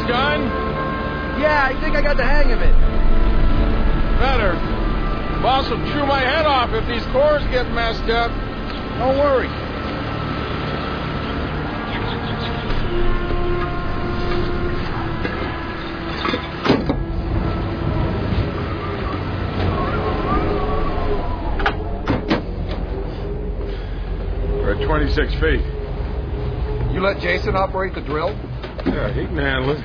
gun? Yeah, I think I got the hang of it. Better. Boss will chew my head off if these cores get messed up. Don't worry. We're at 26 feet. You let Jason operate the drill? Yeah, he can handle it.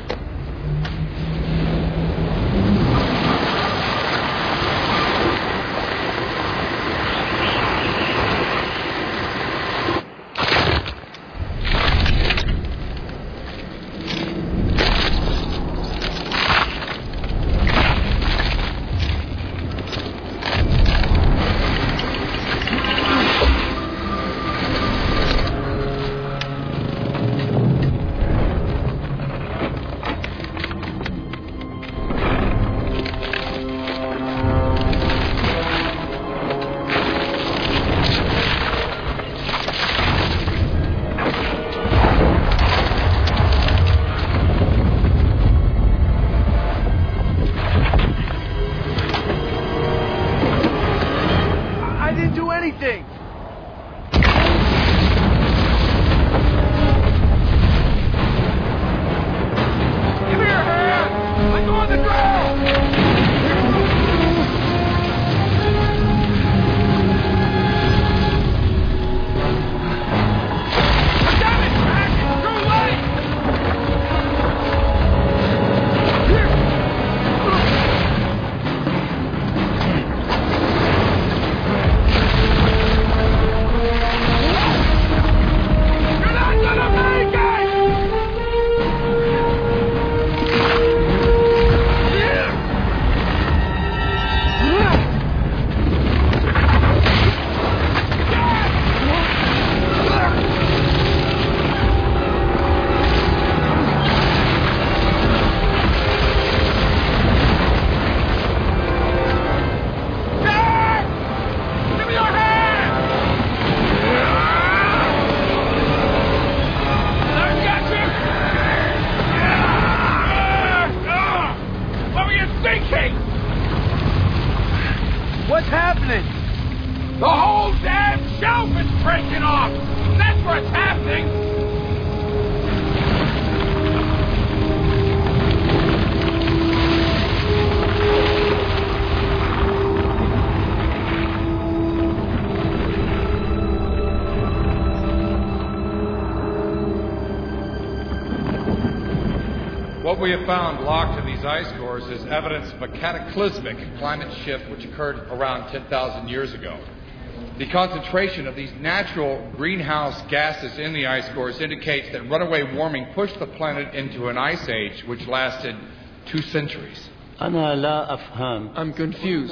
What's happening? The whole damn shelf is breaking off! That's what's happening! What we have found locked in these ice cores is evidence of a cataclysmic climate shift which occurred around 10,000 years ago. The concentration of these natural greenhouse gases in the ice cores indicates that runaway warming pushed the planet into an ice age which lasted 2 centuries. I'm confused.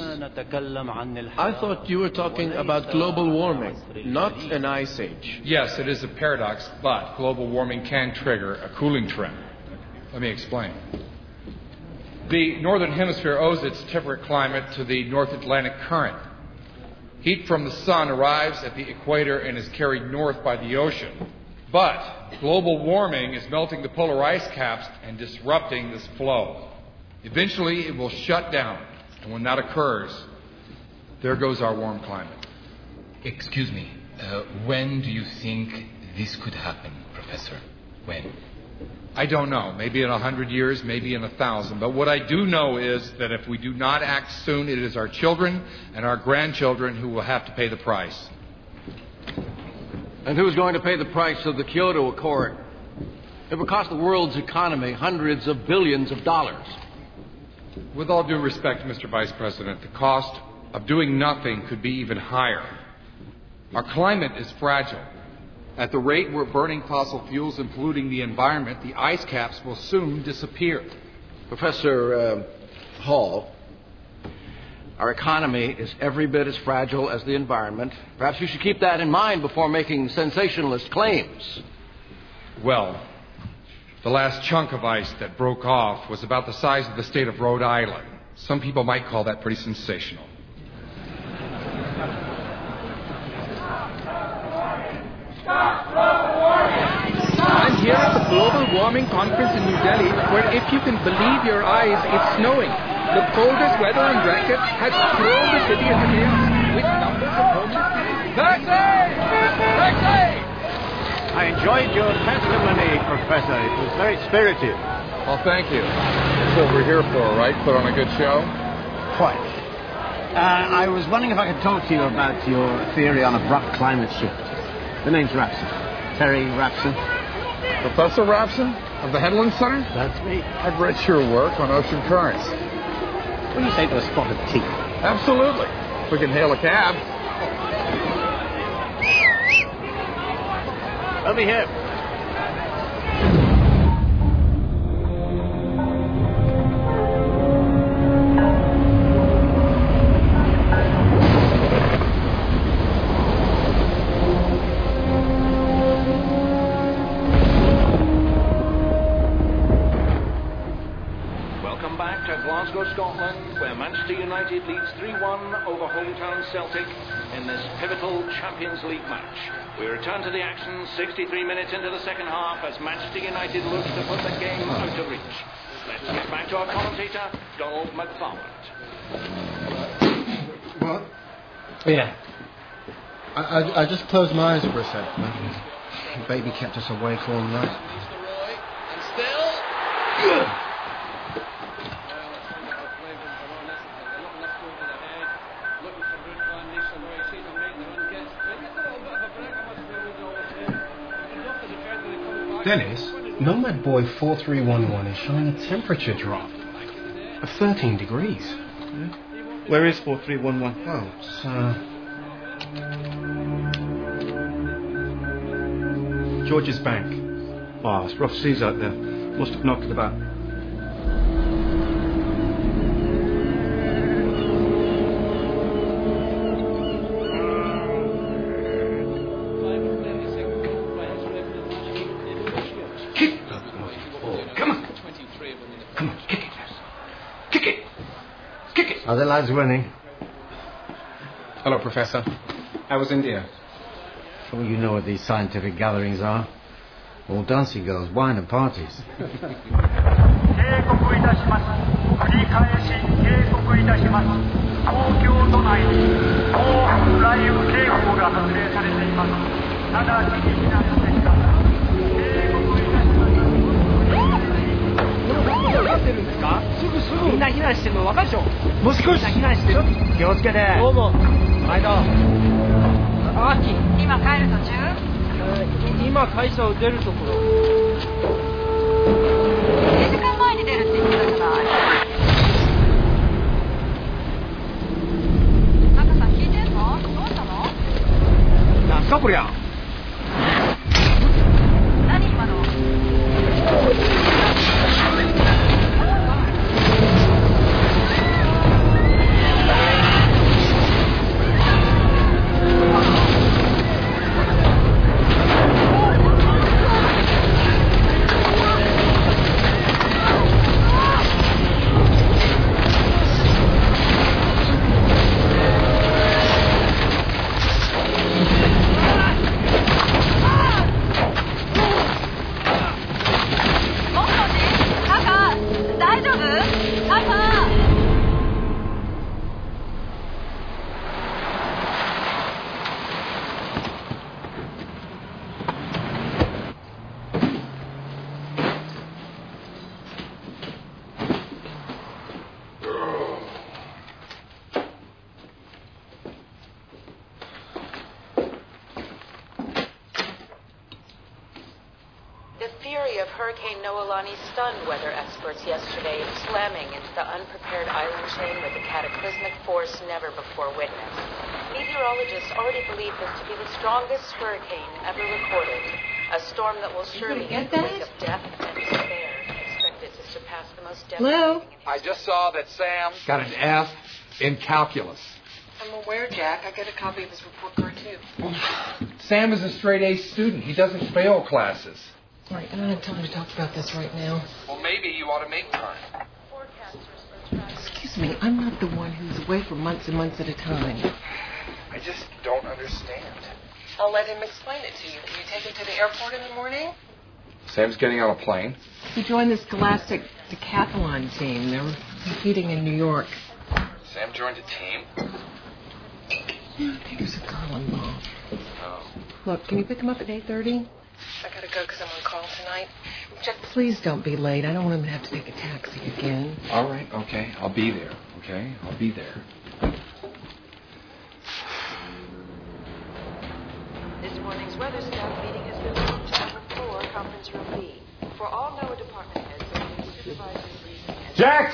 I thought you were talking about global warming, not an ice age. Yes, it is a paradox, but global warming can trigger a cooling trend. Let me explain. The northern hemisphere owes its temperate climate to the North Atlantic current. Heat from the sun arrives at the equator and is carried north by the ocean. But global warming is melting the polar ice caps and disrupting this flow. Eventually, it will shut down. And when that occurs, there goes our warm climate. Excuse me. When do you think this could happen, Professor? When? I don't know. Maybe in 100 years, maybe in 1,000. But what I do know is that if we do not act soon, it is our children and our grandchildren who will have to pay the price. And who's going to pay the price of the Kyoto Accord? It will cost the world's economy hundreds of billions of dollars. With all due respect, Mr. Vice President, the cost of doing nothing could be even higher. Our climate is fragile. At the rate we're burning fossil fuels and polluting the environment, the ice caps will soon disappear. Professor Hall, our economy is every bit as fragile as the environment. Perhaps you should keep that in mind before making sensationalist claims. Well, the last chunk of ice that broke off was about the size of the state of Rhode Island. Some people might call that pretty sensational. I'm here at the global global warming conference in New Delhi, where, if you can believe your eyes, it's snowing. The coldest weather on record has thrown the city into chaos, with numbers of homeless people. Taxi! I enjoyed your testimony, Professor. It was very spirited. Well, thank you. That's what we're here for, right? Put on a good show? Quite. I was wondering if I could talk to you about your theory on abrupt climate shift. The name's Rapson. Terry Rapson. Professor Rapson of the Headland Center? That's me. I've read your work on ocean currents. What do you say to a spot of tea? Absolutely. We can hail a cab. Over here. Welcome back to Glasgow, Scotland, where Manchester United leads 3-1 over hometown Celtic in this pivotal Champions League match. We return to the action 63 minutes into the second half as Manchester United looks to put the game out of reach. Let's get back to our commentator, Donald McFarland. What? Yeah. I just closed my eyes for a second. The baby kept us awake all night. And still... Dennis, Nomad Boy 4311 is showing a temperature drop of 13 degrees. Yeah. Where is 4311? Well, it's, George's Bank. Oh, it's rough seas out there. Must have knocked it about. Are the lads winning? Hello, Professor. How was India? Well, you know what these scientific gatherings are. All dancing girls, wine and parties. Hurricane Noelani stunned weather experts yesterday, slamming into the unprepared island chain with a cataclysmic force never before witnessed. Meteorologists already believe this to be the strongest hurricane ever recorded, a storm that will surely end the wake of death and despair, expected to surpass the most devastating. I just saw that Sam got an F in calculus. I'm aware, Jack. I got a copy of his report card, too. Sam is a straight A student. He doesn't fail classes. All right, I don't have time to talk about this right now. Well, maybe you ought to make time. Excuse me, I'm not the one who's away for months and months at a time. I just don't understand. I'll let him explain it to you. Will you take him to the airport in the morning? Sam's getting on a plane. He joined the Scholastic Decathlon team. They were competing in New York. Sam joined a team? I think it was a Colin ball. Oh. Look, can you pick him up at 8:30? I gotta go because I'm on call tonight. Just please don't be late. I don't want him to have to take a taxi again. All right, okay. I'll be there, okay? I'll be there. This morning's weather staff meeting has been moved to number 4, conference room B. For all NOAA department heads, there will be supervisory briefing. Jack!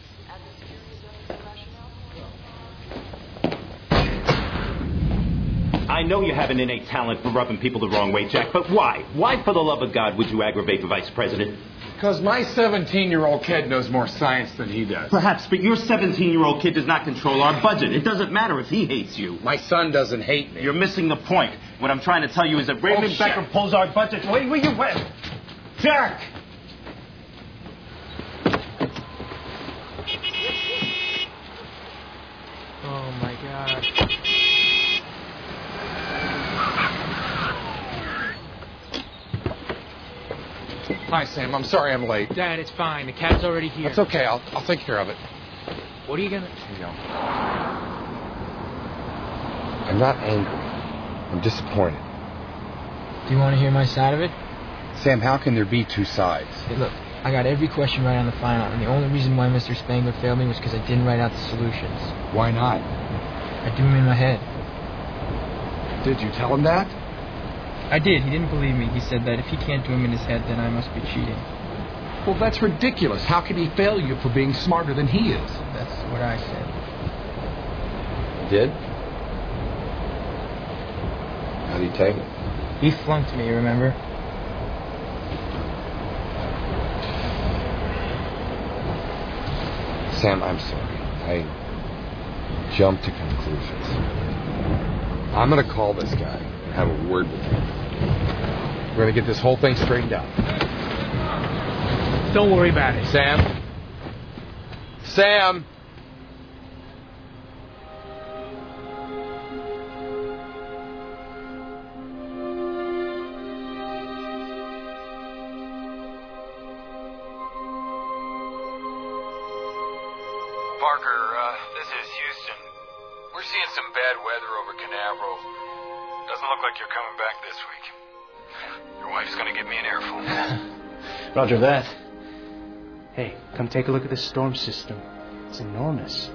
I know you have an innate talent for rubbing people the wrong way, Jack, but why? Why, for the love of God, would you aggravate the vice president? Because my 17-year-old kid knows more science than he does. Perhaps, but your 17-year-old kid does not control our budget. It doesn't matter if he hates you. My son doesn't hate me. You're missing the point. What I'm trying to tell you is that Raymond Becker pulls our budget. Wait, will you wait? Jack! Oh, my God. Hi, Sam. I'm sorry I'm late. Dad, it's fine. The cab's already here. It's okay. I'll take care of it. What are you gonna... Here you go. I'm not angry. I'm disappointed. Do you want to hear my side of it? Sam, how can there be two sides? Hey, look, I got every question right on the final, and the only reason why Mr. Spangler failed me was because I didn't write out the solutions. Why not? I do them in my head. Did you tell him that? I did. He didn't believe me. He said that if he can't do them in his head, then I must be cheating. Well, that's ridiculous. How can he fail you for being smarter than he is? That's what I said. Did? How do you take it? He flunked me, remember? Sam, I'm sorry. I jumped to conclusions. I'm going to call this guy and have a word with him. We're going to get this whole thing straightened out. Don't worry about it. Sam? Sam? Parker, this is Houston. We're seeing some bad weather over Canaveral. Doesn't look like you're coming back this week. Your wife's gonna give me an earful. Roger that. Hey, come take a look at this storm system. It's enormous.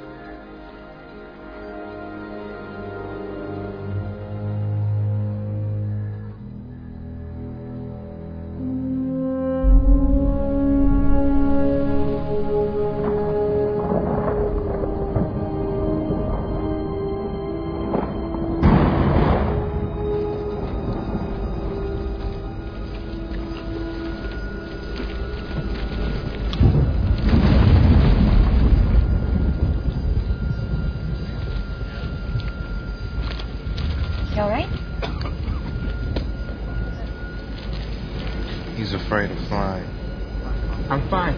He's afraid of flying. I'm fine.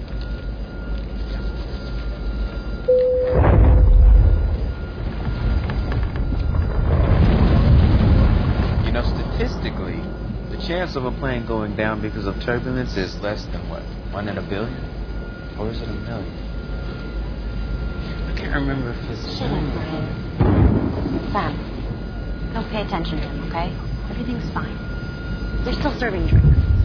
You know, statistically, the chance of a plane going down because of turbulence is less than what? 1 in a billion? Or is it a million? I can't remember if it's... Shut up, Brian. Sam, don't pay attention to him, okay? Everything's fine. They're still serving drinks.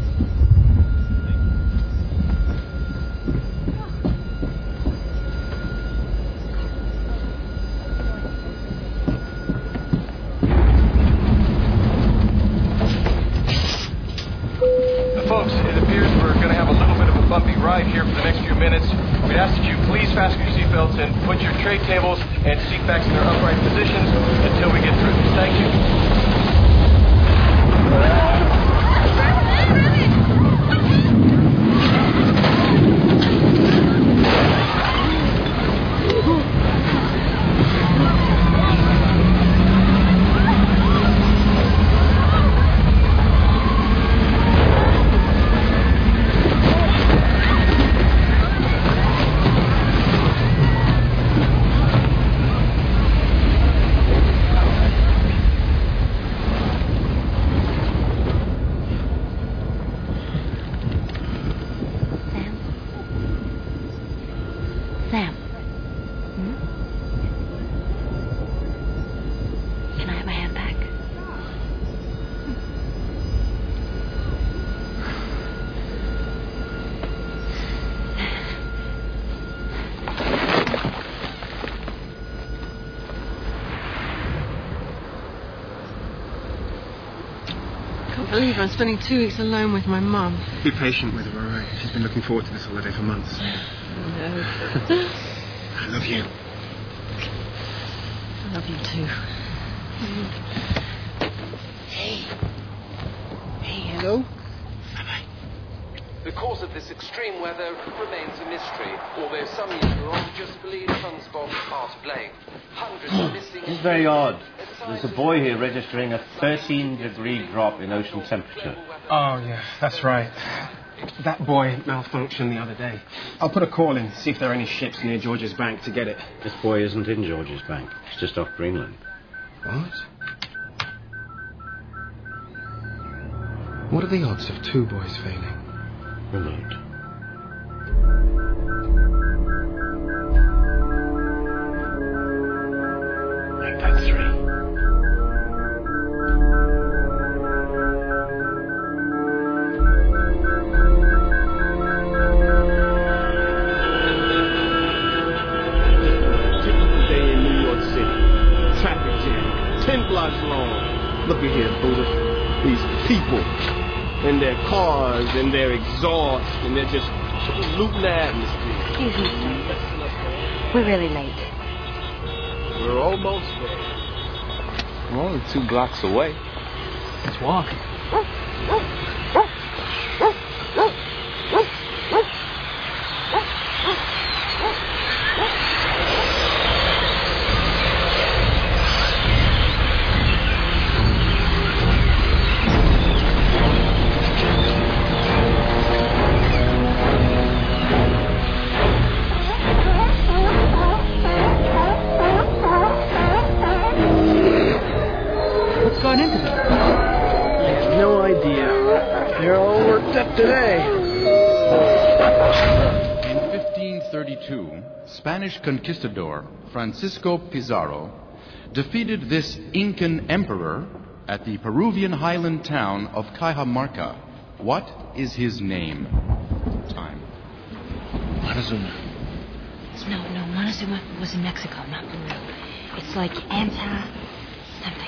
Folks, it appears we're going to have a little bit of a bumpy ride here for the next few minutes. We'd ask that you please fasten your seatbelts and put your tray tables and seat backs in their upright positions until we get through this. Thank you. Sam. Can I have my hand back? I can't believe I'm spending 2 weeks alone with my mum. Be patient with her, all right? She's been looking forward to this holiday for months. No. I love you. I love you too. Hey, hello? The cause of this extreme weather remains a mystery, although some meteorologists believe sunspots are to blame. Hundreds are missing... It's very odd. There's a boy here registering a 13-degree drop in ocean temperature. Oh, yeah, that's right. That boy malfunctioned the other day. I'll put a call in, see if there are any ships near George's Bank to get it. This boy isn't in George's Bank. It's just off Greenland. What? What are the odds of 2 boys failing? Remote. Make that 3. Typical day in New York City. Traffic jam. 10 blocks long. Look at here, Buddha. These people. And their cars, and their exhaust, and they're just looting the atmosphere. Excuse me, sir. We're really late. We're almost there. We're only 2 blocks away. Let's walk. Today. In 1532, Spanish conquistador Francisco Pizarro defeated this Incan emperor at the Peruvian highland town of Cajamarca. What is his name? Time. Montezuma. No, Montezuma was in Mexico, not Peru. It's like Anta something.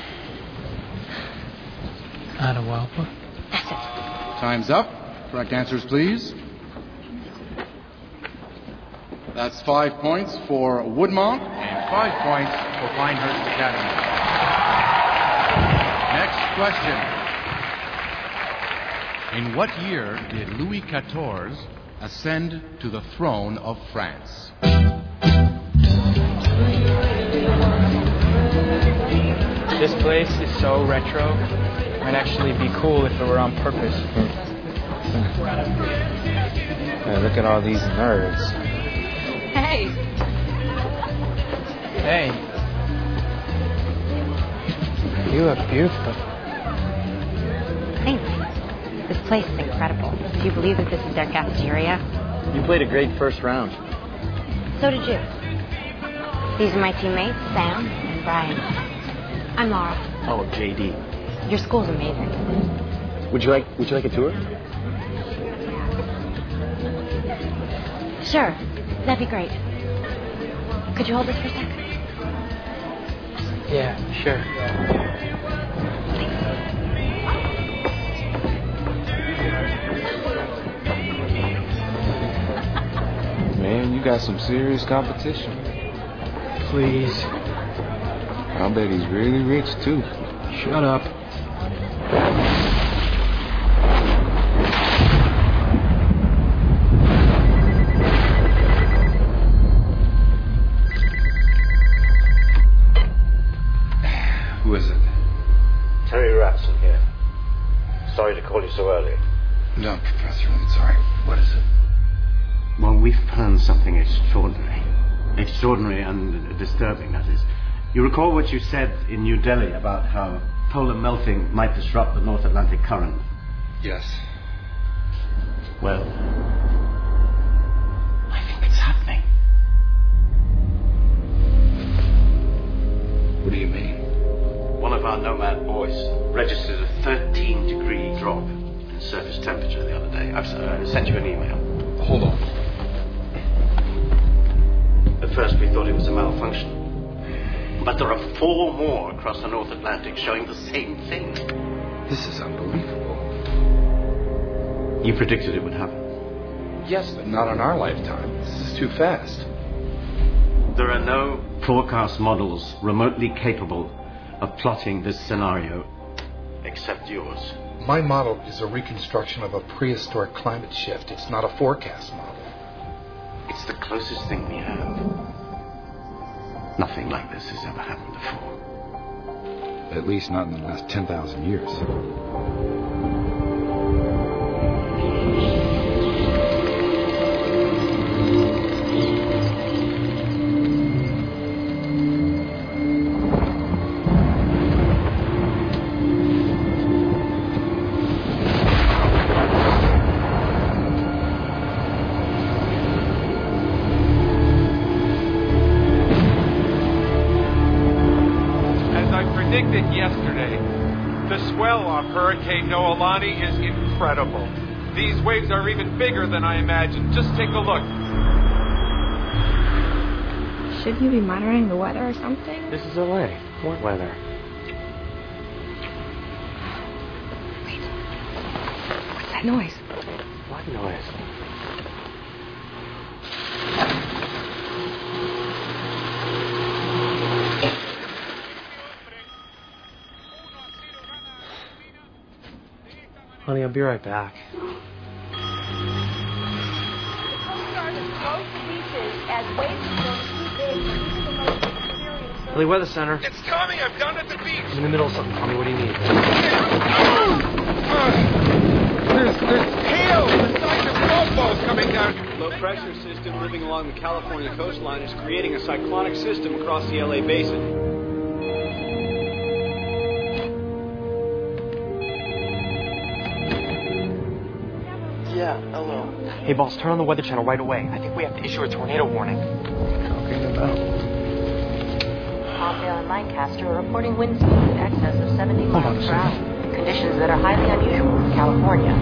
Atahualpa? That's it. Time's up. Correct answers, please. That's 5 points for Woodmont and 5 points for Pinehurst Academy. Next question. In what year did Louis XIV ascend to the throne of France? This place is so retro. It might actually be cool if it were on purpose. Hey, look at all these nerds. Hey. Hey. You look beautiful. Thanks. This place is incredible. Do you believe that this is their cafeteria? You played a great first round. So did you. These are my teammates, Sam and Brian. I'm Laura. Oh, JD. Your school's amazing. Would you like a tour? Sure. That'd be great. Could you hold this for a sec? Yeah, sure. Man, you got some serious competition. Please. I bet he's really rich, too. Shut up. Who is it? Terry Ratson here. Sorry to call you so early. No, Professor, I'm sorry. What is it? Well, we've planned something extraordinary. Extraordinary and disturbing, that is. You recall what you said in New Delhi about how polar melting might disrupt the North Atlantic current? Yes. Well, I think it's happening. first we thought it was a malfunction. But there are 4 more across the North Atlantic showing the same thing. This is unbelievable. You predicted it would happen. Yes, but not in our lifetime. This is too fast. There are no forecast models remotely capable of plotting this scenario except yours. My model is a reconstruction of a prehistoric climate shift. It's not a forecast model. It's the closest thing we have. Nothing like this has ever happened before. At least not in the last 10,000 years. Yesterday, the swell off Hurricane Noelani is incredible. These waves are even bigger than I imagined. Just take a look. Shouldn't you be monitoring the weather or something? This is LA. What weather? Wait. What's that noise? What noise? Honey, I'll be right back. The Coast Guard has closed the beaches as waves have grown too big for even the most experienced. Philly Weather Center. It's coming! I'm down at the beach! I'm in the middle of something. Tell me, what do you need? There's hail! The size of golf balls coming down! Low pressure system living along the California coastline is creating a cyclonic system across the LA basin. Yeah, hello. Hey, boss, turn on the Weather Channel right away. I think we have to issue a tornado warning. Talking about. Palmdale and Lancaster are reporting wind speeds in excess of 70 miles per hour. Conditions that are highly unusual for California.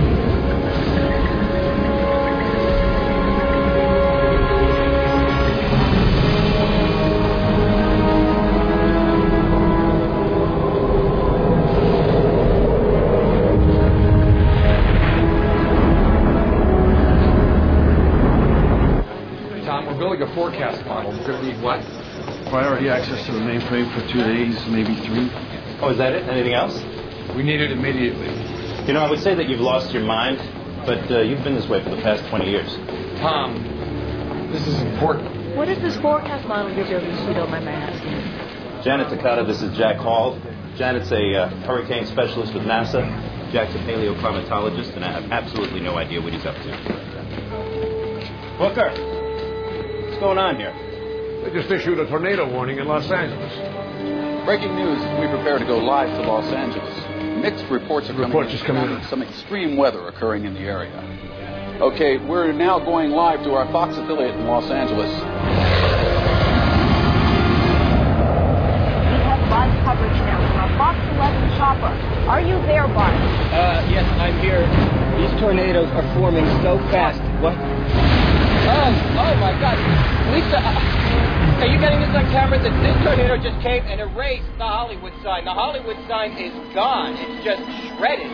Building a forecast model. We're going to need what? Priority access to the mainframe for 2 days, maybe 3. Oh, is that it? Anything else? We need it immediately. You know, I would say that you've lost your mind, but you've been this way for the past 20 years. Tom, this is important. What does this forecast model give you, if you don't mind my asking? Janet Takata, this is Jack Hall. Janet's a hurricane specialist with NASA. Jack's a paleoclimatologist, and I have absolutely no idea what he's up to. Booker! What's going on here? They just issued a tornado warning in Los Angeles. Breaking news as we prepare to go live to Los Angeles. Mixed reports are coming in. Some extreme weather occurring in the area. Okay, we're now going live to our Fox affiliate in Los Angeles. We have live coverage now from our Fox 11 chopper. Are you there, Bart? Yes, I'm here. These tornadoes are forming so fast. What? Oh my God. Lisa, are you getting this on camera? That this tornado just came and erased the Hollywood sign. The Hollywood sign is gone. It's just shredded.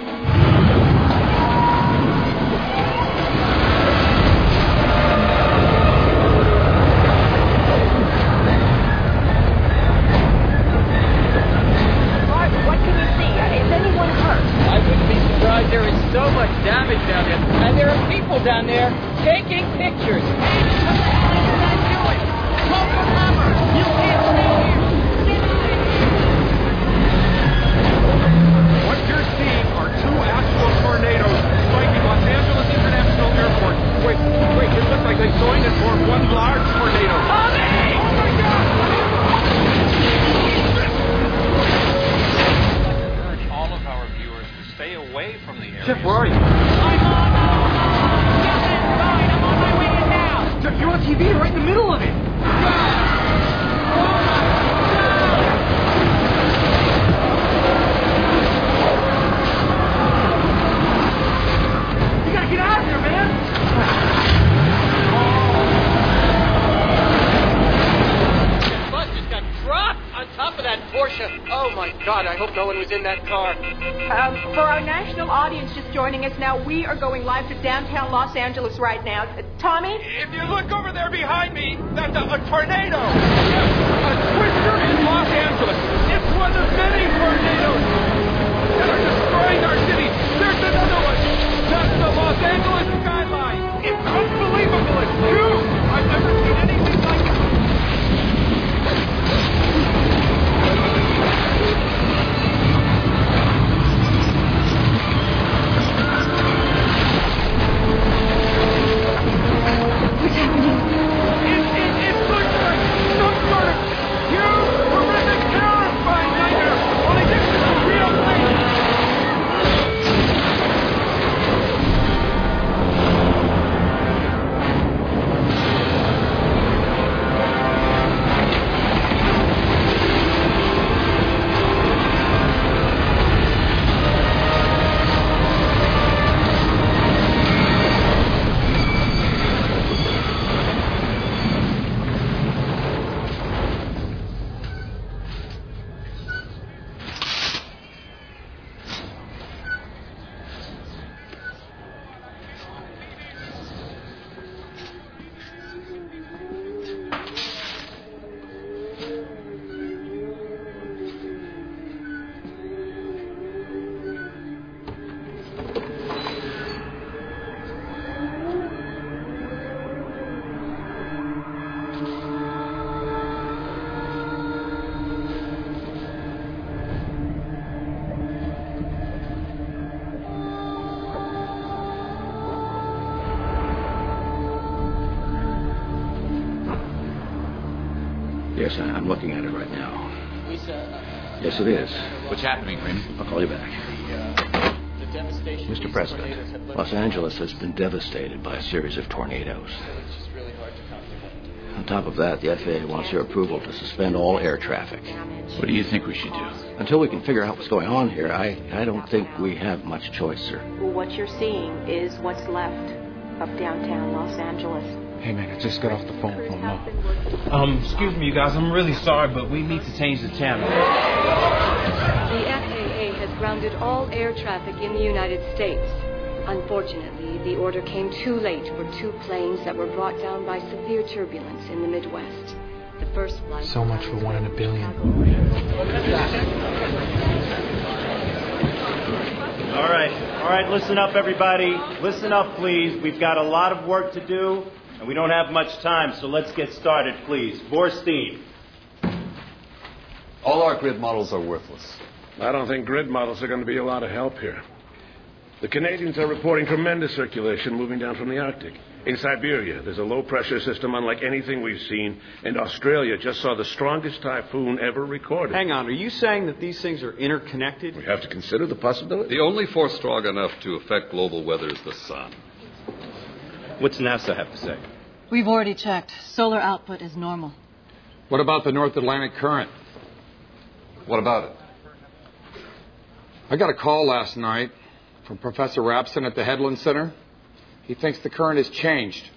What can you see? Is anyone hurt? I wouldn't be surprised. There is so much damage down there. And there are people down there taking pictures. What you're seeing are 2 actual tornadoes striking Los Angeles International Airport. Wait, it looks like they joined and formed one large tornado. Oh my God! Urge all of our viewers to stay away from the area. Jeff, where are you? I'm on my way in now. Jeff, you're on TV right in the middle of it. Get out of here, man! God, I hope no one was in that car. For our national audience just joining us now, we are going live to downtown Los Angeles right now. Tommy? If you look over there behind me, that's a tornado. Yes, a twister in Los Angeles. It's one of many tornadoes that are destroying our city. There's another one. That's the Los Angeles skyline. It's unbelievable. It's huge. I've never seen anything like it. What's happening? It looks like some sort of huge, horrific, terrifying nightmare. Only this is a real thing. Yes, I'm looking at it right now. Yes, it is. What's happening, Green? I'll call you back. Mr. President, Los Angeles has been devastated by a series of tornadoes. On top of that, the FAA wants your approval to suspend all air traffic. What do you think we should do? Until we can figure out what's going on here, I don't think we have much choice, sir. Well, what you're seeing is what's left of downtown Los Angeles. Hey, man, I just got off the phone with my mom. Excuse me, you guys. I'm really sorry, but we need to change the channel. The FAA has grounded all air traffic in the United States. Unfortunately, the order came too late for two planes that were brought down by severe turbulence in the Midwest. The first flight... So much for 1 in a billion. All right, listen up, everybody. Listen up, please. We've got a lot of work to do, and we don't have much time, so let's get started, please. Borstein. All our grid models are worthless. I don't think grid models are going to be a lot of help here. The Canadians are reporting tremendous circulation moving down from the Arctic. In Siberia, there's a low-pressure system unlike anything we've seen, and Australia just saw the strongest typhoon ever recorded. Hang on, are you saying that these things are interconnected? We have to consider the possibility. The only force strong enough to affect global weather is the sun. What's NASA have to say? We've already checked. Solar output is normal. What about the North Atlantic current? What about it? I got a call last night from Professor Rapson at the Hedlund Center. He thinks the current has changed.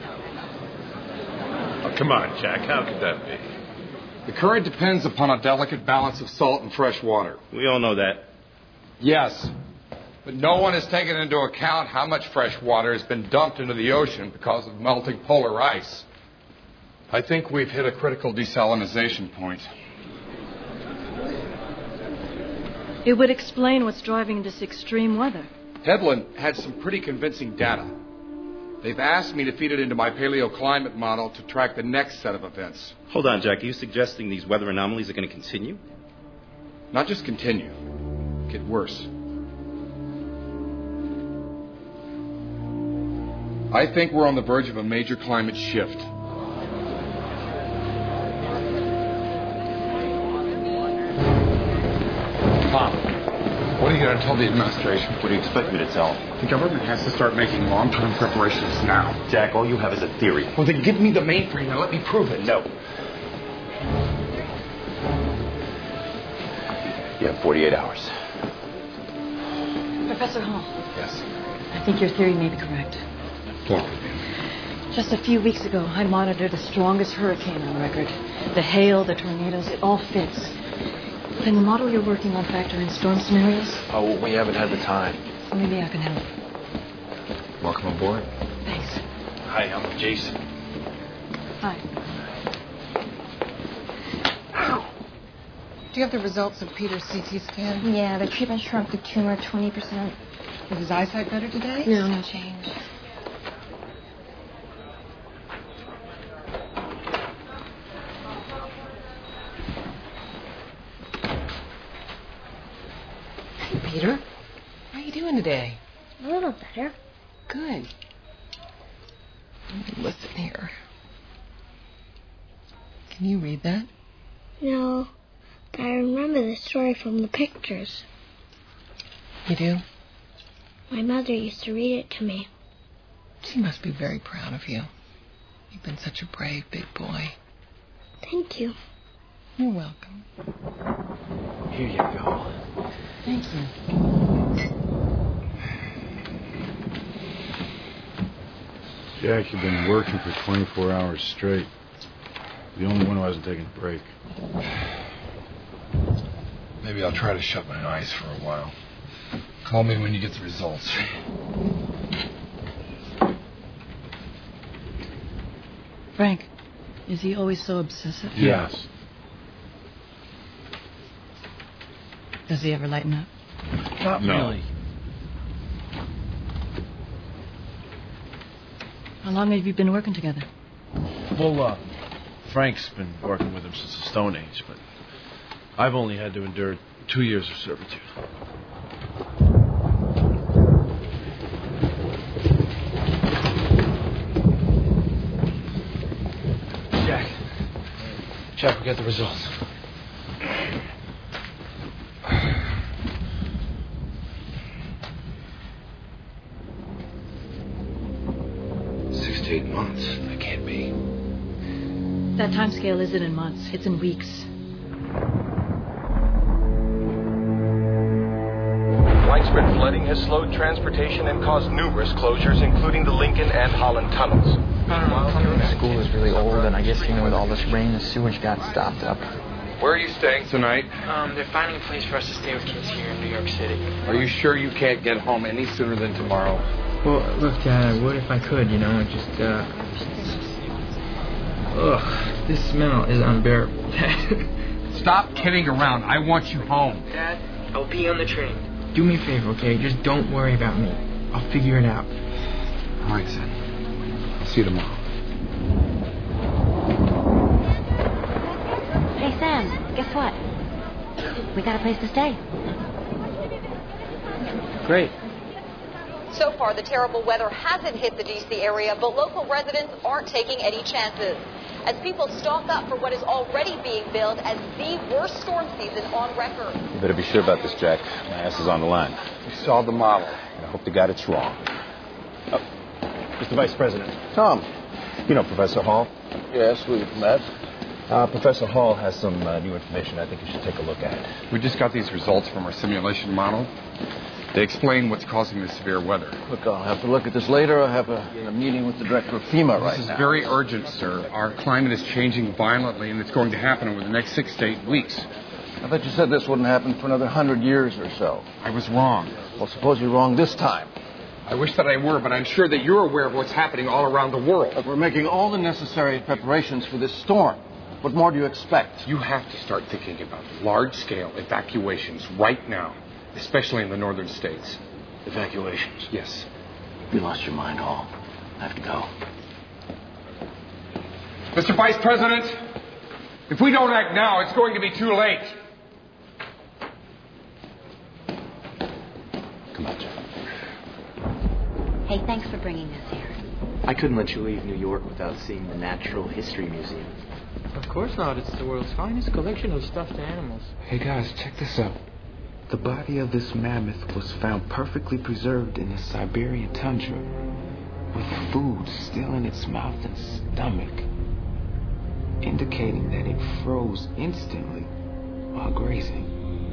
Oh, come on, Jack. How could that be? The current depends upon a delicate balance of salt and fresh water. We all know that. Yes, but no one has taken into account how much fresh water has been dumped into the ocean because of melting polar ice. I think we've hit a critical desalinization point. It would explain what's driving this extreme weather. Hedlund had some pretty convincing data. They've asked me to feed it into my paleoclimate model to track the next set of events. Hold on, Jack. Are you suggesting these weather anomalies are going to continue? Not just continue. Get worse. I think we're on the verge of a major climate shift. Tom, what are you going to tell the administration? What do you expect me to tell? The government has to start making long-term preparations now. Jack, all you have is a theory. Well, then give me the mainframe and let me prove it. No. You have 48 hours. Professor Hall. Yes? I think your theory may be correct. What? Just a few weeks ago, I monitored the strongest hurricane on record. The hail, the tornadoes, it all fits. Can the model you're working on factor in storm scenarios? Oh, we haven't had the time. Maybe I can help. Welcome aboard. Thanks. Hi, I'm Jason. Hi. Do you have the results of Peter's CT scan? Yeah, the treatment shrunk the tumor 20%. Is his eyesight better today? No, no change. Hey, Peter. How are you doing today? A little better. Good. Listen here. Can you read that? No, but I remember the story from the pictures. You do? My mother used to read it to me. She must be very proud of you. You've been such a brave big boy. Thank you. You're welcome. Here you go. Thank you. Jack, you've been working for 24 hours straight. The only one who hasn't taken a break. Maybe I'll try to shut my eyes for a while. Call me when you get the results. Frank, is he always so obsessive? Yes. Does he ever lighten up? Not really. How long have you been working together? Well, Frank's been working with him since the Stone Age, but I've only had to endure 2 years of servitude. Jack, we got the results. $6 to 8 months. That can't be. That time scale isn't in months. It's in weeks. Widespread flooding has slowed transportation and caused numerous closures, including the Lincoln and Holland tunnels. The school is really old, and I guess, with all this rain, the sewage got stopped up. Where are you staying tonight? They're finding a place for us to stay with kids here in New York City. Are you sure you can't get home any sooner than tomorrow? Well, look, Dad, I would if I could, just, ugh, this smell is unbearable, Dad. Stop kidding around. I want you home. Dad, I'll be on the train. Do me a favor, okay? Just don't worry about me. I'll figure it out. All right, son. I'll see you tomorrow. Hey, Sam, guess what? We got a place to stay. Great. So far, the terrible weather hasn't hit the D.C. area, but local residents aren't taking any chances as people stock up for what is already being billed as the worst storm season on record. You better be sure about this, Jack. My ass is on the line. We saw the model. And I hope to God it's wrong. Oh, Mr. Vice President. Tom. You know Professor Hall? Yes, we've met. Professor Hall has some new information I think you should take a look at. We just got these results from our simulation model. They explain what's causing the severe weather. Look, I'll have to look at this later. I have a meeting with the director of FEMA right now. This is very urgent, sir. Our climate is changing violently, and it's going to happen over the next 6 to 8 weeks. I thought you said this wouldn't happen for another 100 years or so. I was wrong. Well, suppose you're wrong this time. I wish that I were, but I'm sure that you're aware of what's happening all around the world. Look, we're making all the necessary preparations for this storm. What more do you expect? You have to start thinking about large-scale evacuations right now, especially in the northern states. Evacuations? Yes. You lost your mind, Hall. I have to go. Mr. Vice President, if we don't act now, it's going to be too late. Come on, Jack. Hey, thanks for bringing us here. I couldn't let you leave New York without seeing the Natural History Museum. Of course not. It's the world's finest collection of stuffed animals. Hey guys, check this out. The body of this mammoth was found perfectly preserved in the Siberian tundra, with food still in its mouth and stomach, indicating that it froze instantly while grazing.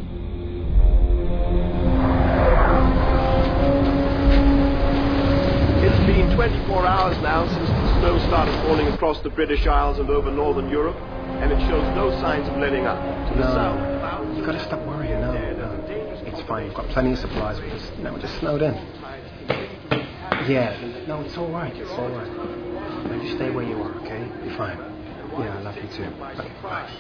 It's been 24 hours now since the snow started falling across the British Isles and over northern Europe, and it shows no signs of letting up. To the south, clouds You gotta stop worrying. No. It's fine. You've got plenty of supplies. We're just snowed in. Yeah, no, it's all right. It's all right. Now, just stay where you are, okay? You're fine. Yeah, I love you too. Okay, bye.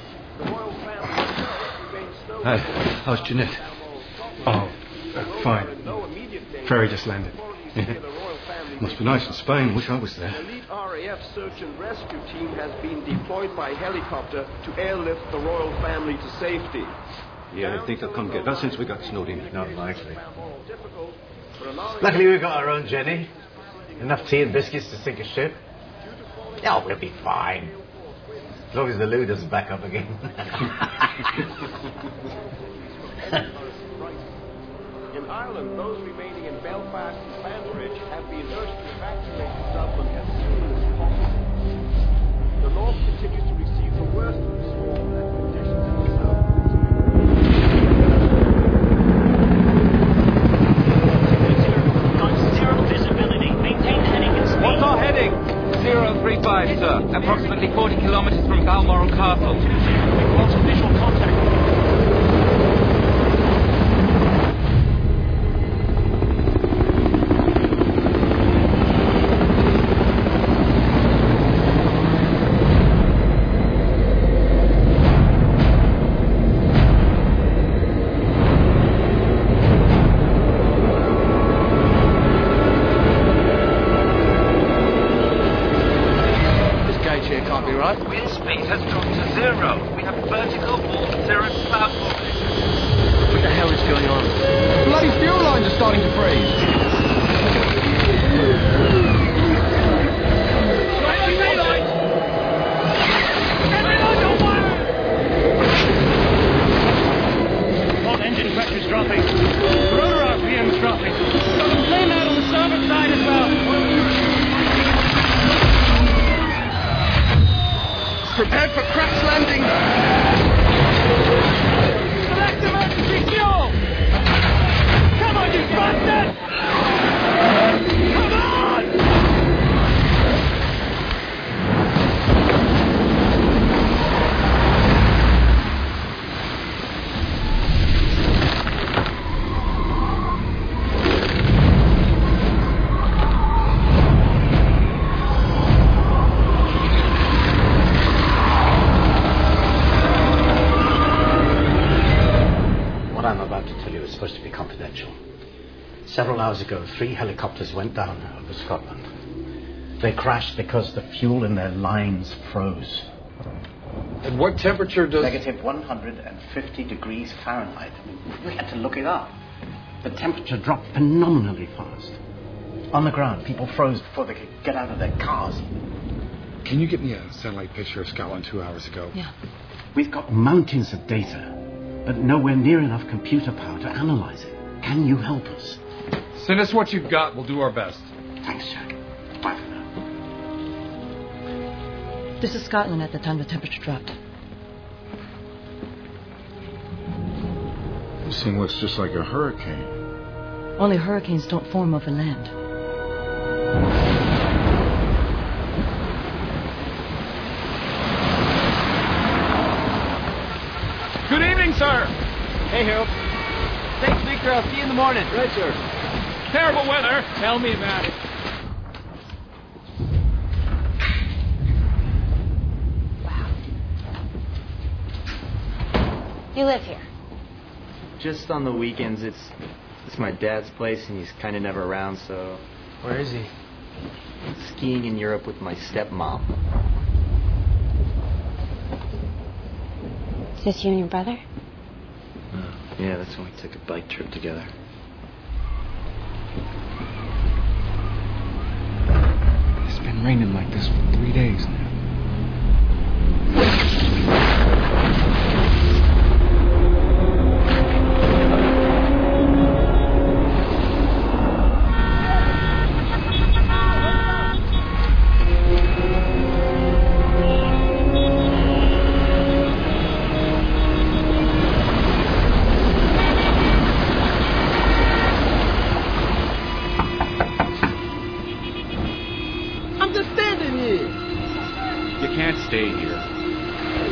Hi, how's Jeanette? Oh, fine. Ferry just landed. Must be nice in Spain. Wish I was there. Elite RAF search and rescue team has been deployed by helicopter to airlift the royal family to safety. Yeah, I think they'll come get us since we got snowed in. Not likely. Luckily we've got our own Jenny. Enough tea and biscuits to sink a ship. Oh, we'll be fine. As long as the loo doesn't back up again. In Ireland, those remaining in Belfast and Banbridge have been urged to evacuate to Dublin as soon as possible. The north continues to receive the worst of the storm and conditions in the south. Got zero visibility. Maintain the heading and speed. What's our heading? 035, sir. Approximately 40 kilometers from Balmoral Castle. We've lost visual contact. Airspace has dropped to 0. We have vertical warp 0 cloud formation. What the hell is going on? Bloody fuel lines are starting to freeze. One engine pressure's dropping. Rotor RPM's dropping. Got a flame out on the starboard side as well. Prepared for crash landing. Select emergency fuel! Come on, you bastard! Come on! Supposed to be confidential. Several hours ago, 3 helicopters went down over Scotland. They crashed because the fuel in their lines froze. At what temperature does... Negative 150 degrees Fahrenheit. I mean, we had to look it up. The temperature dropped phenomenally fast. On the ground, people froze before they could get out of their cars. Can you get me a satellite picture of Scotland 2 hours ago? Yeah. We've got mountains of data, but nowhere near enough computer power to analyze it. Can you help us? Send us what you've got. We'll do our best. Thanks, Jack. Bye for now. This is Scotland at the time the temperature dropped. This thing looks just like a hurricane. Only hurricanes don't form over land. Good evening, sir. Hey, Harold. Thanks, Victor. I'll see you in the morning. Right, sir. Terrible weather. Tell me about it. Wow. You live here? Just on the weekends. It's my dad's place, and he's kind of never around, so... Where is he? Skiing in Europe with my stepmom. Is this you and your brother? Yeah, that's when we took a bike trip together. It's been raining like this for 3 days now.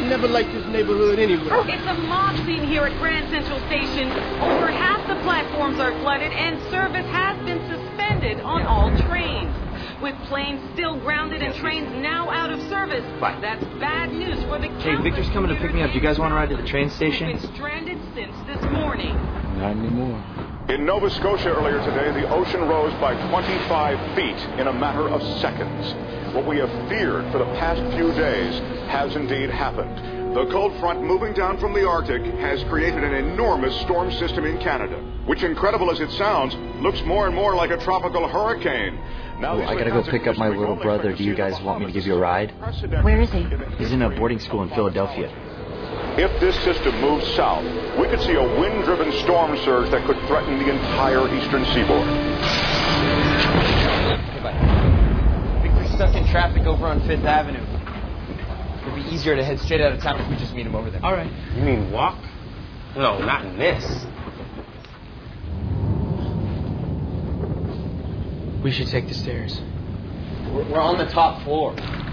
never liked this neighborhood anyway. It's a mob scene here at Grand Central Station. Over half the platforms are flooded, and service has been suspended on all trains. With planes still grounded and trains now out of service. Bye. That's bad news for the Hey, Victor's coming to pick me up. Do you guys want to ride to the train station? Been stranded since this morning. Not anymore. In Nova Scotia earlier today, the ocean rose by 25 feet in a matter of seconds. What we have feared for the past few days has indeed happened. The cold front moving down from the Arctic has created an enormous storm system in Canada, which, incredible as it sounds, looks more and more like a tropical hurricane. Now, I gotta go pick up my little brother. Do you guys want me to give you a ride? Where is he? He's in a boarding school in Philadelphia. If this system moves south, we could see a wind-driven storm surge that could threaten the entire eastern seaboard. Okay, bye. Victor's stuck in traffic over on 5th Avenue. It'd be easier to head straight out of town if we just meet him over there. All right. You mean walk? No, not in this. We should take the stairs. We're on the top floor.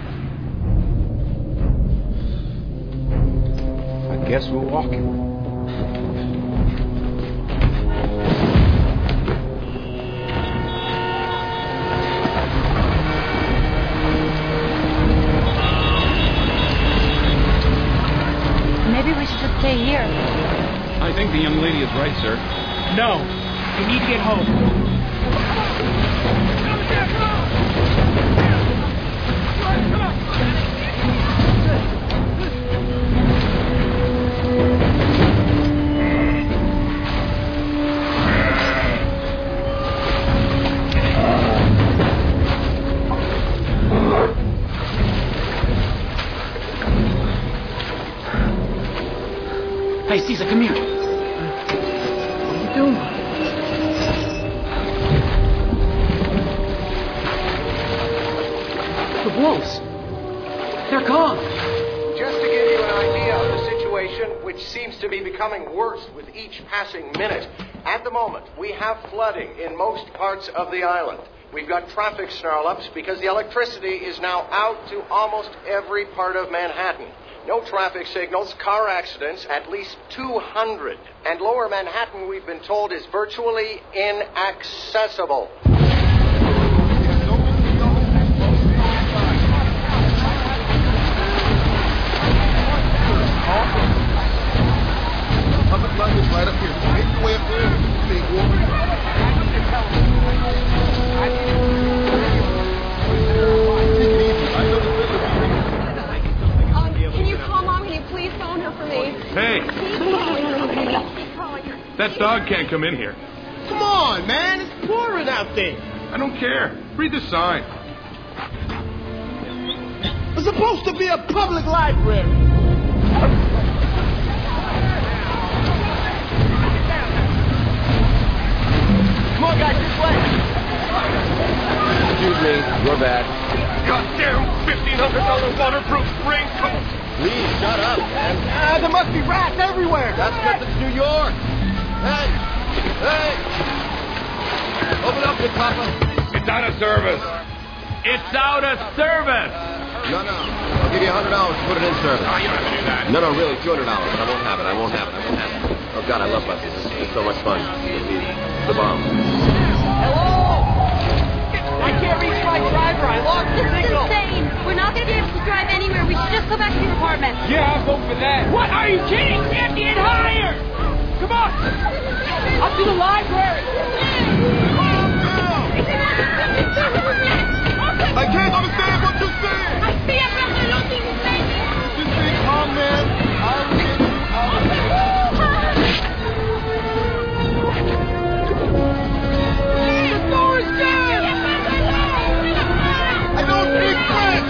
I guess we're walking. Maybe we should just stay here. I think the young lady is right, sir. No. We need to get home. Hey, Caesar, come here. What are you doing? The wolves. They're gone. Just to give you an idea of the situation, which seems to be becoming worse with each passing minute, at the moment we have flooding in most parts of the island. We've got traffic snarl-ups because the electricity is now out to almost every part of Manhattan. No traffic signals, car accidents, at least 200. And lower Manhattan, we've been told, is virtually inaccessible. Public luggage right up here. Make your way up there, big woman. Can you call Mom? Can you please phone her for me? Hey! That dog can't come in here. Come on, man. It's pouring out there. I don't care. Read the sign. It's supposed to be a public library. Come on, guys, this way. Excuse me, we're bad. Goddamn $1,500 waterproof raincoat. Please, shut up, man. There must be rats everywhere. That's because it's New York. Hey! Hey! Open up, good papa. It's out of service. It's out of service. No. I'll give you $100 to put it in service. Oh, you don't have to do that. No, really, $200. But I won't have it. Oh, God, I love buses. It's so much fun. The bomb. Hello? I can't reach my driver. I lost the signal. This is insane. We're not going to be able to drive anywhere. We should just go back to your apartment. Yeah, I'll go for that. What? Are you kidding? We have to get higher. Come on. Up to the library. I can't understand what you're saying. I see a person looking insane. Just say calm, man. I'll get you out of here. The door is down. I don't speak French.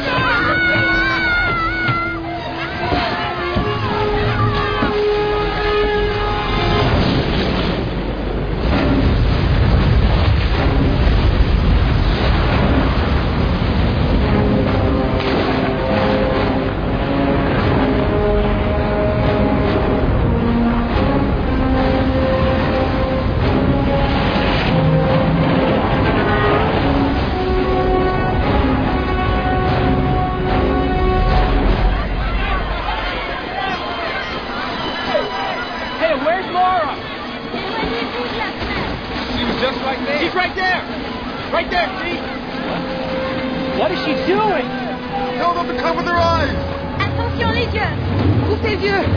Vite! Ouvre tes yeux!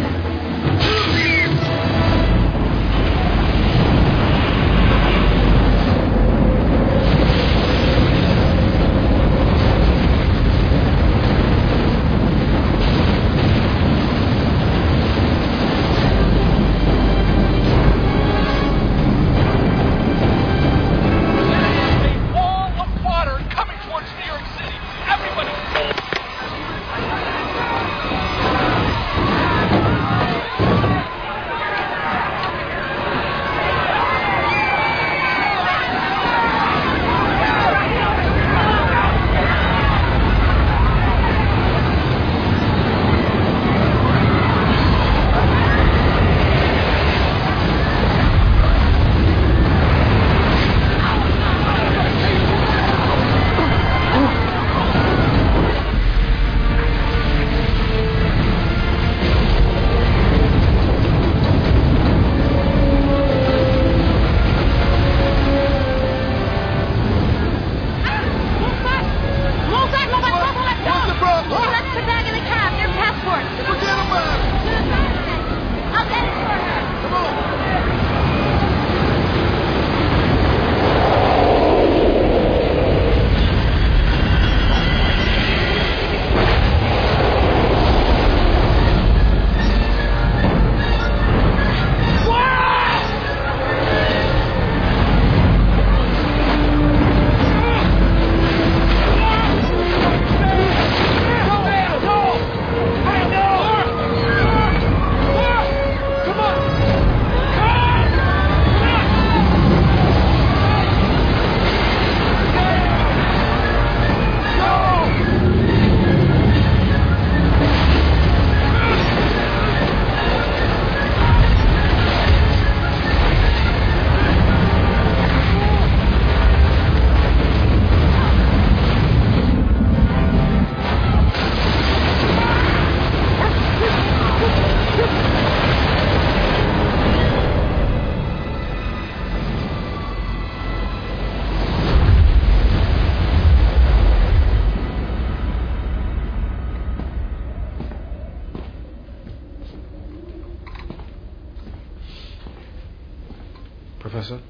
Professor?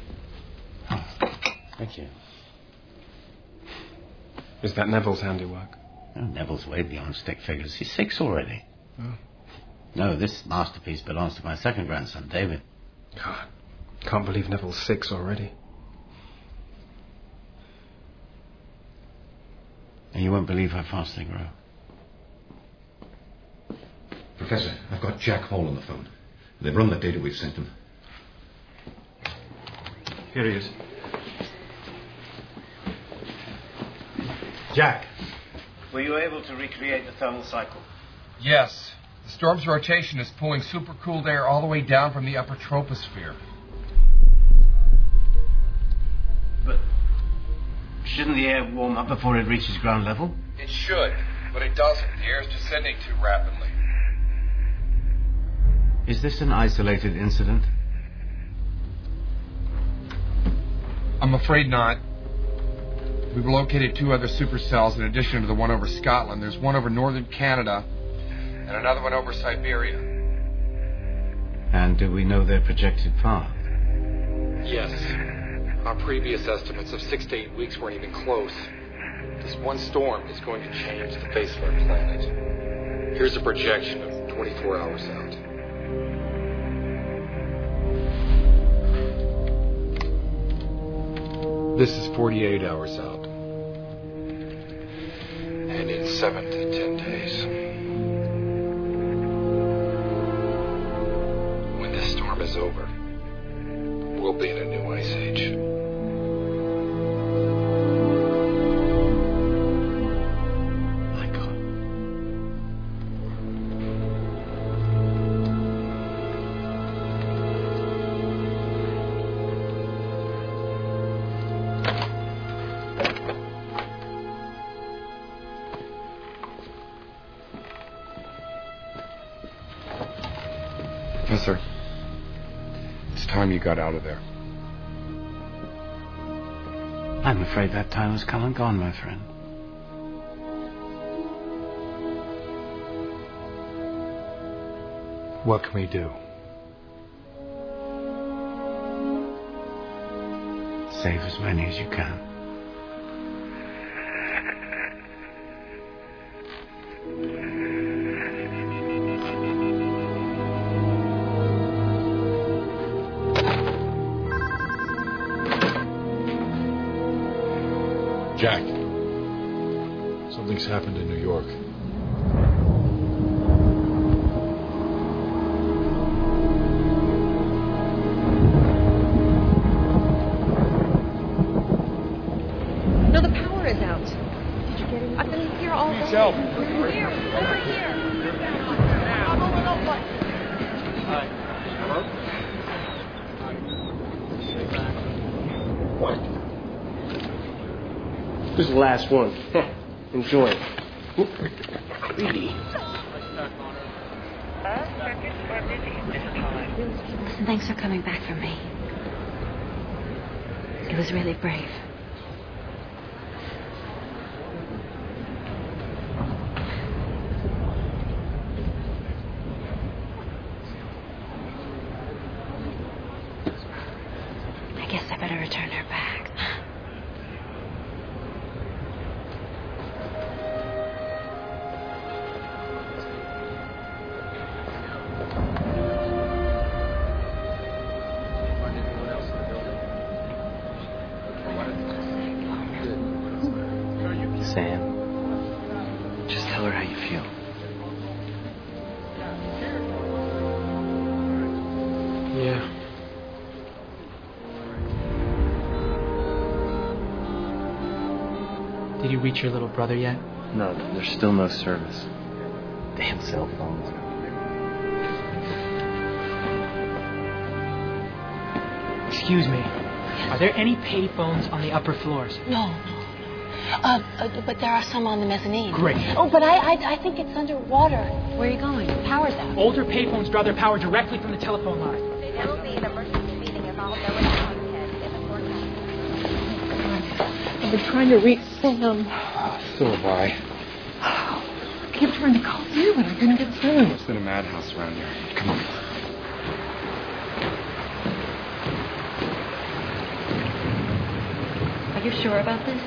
Oh, thank you. Is that Neville's handiwork? Oh, Neville's way beyond stick figures. He's 6 already. Oh. No, this masterpiece belongs to my second grandson, David. God, can't believe Neville's 6 already. And you won't believe how fast they grow. Professor, I've got Jack Hall on the phone. They've run the data we've sent them. Here he is. Jack. Were you able to recreate the thermal cycle? Yes. The storm's rotation is pulling supercooled air all the way down from the upper troposphere. But shouldn't the air warm up before it reaches ground level? It should, but it doesn't. The air is descending too rapidly. Is this an isolated incident? I'm afraid not. We've located 2 other supercells in addition to the one over Scotland. There's one over northern Canada and another one over Siberia. And do we know their projected path? Yes. Our previous estimates of 6 to 8 weeks weren't even close. This one storm is going to change the face of our planet. Here's a projection of 24 hours out. This is 48 hours out. And in 7 to 10 days. When this storm is over, we'll be in a new ice age. My God. Professor, it's time you got out of there. I'm afraid that time has come and gone, my friend. What can we do? Save as many as you can. Jack, something's happened in New York. No, the power is out. Did you get it? I've been here all day. Yourself. Over here. What? This is the last one. Enjoy it. Listen, thanks for coming back for me. It was really brave. I guess I better return her back. Sam, just tell her how you feel. Yeah. Did you reach your little brother yet? No, there's still no service. Damn cell phones. Excuse me. Are there any payphones on the upper floors? No. But there are some on the mezzanine. Great. Oh, but I think it's underwater. Where are you going? The power's out. Older payphones draw their power directly from the telephone line. There will be an emergency meeting of all Lower Townhead in the forecast. I've been trying to reach Sam. So have I. I kept trying to call you, but I couldn't get through. It's been a madhouse around here. Come on. Are you sure about this?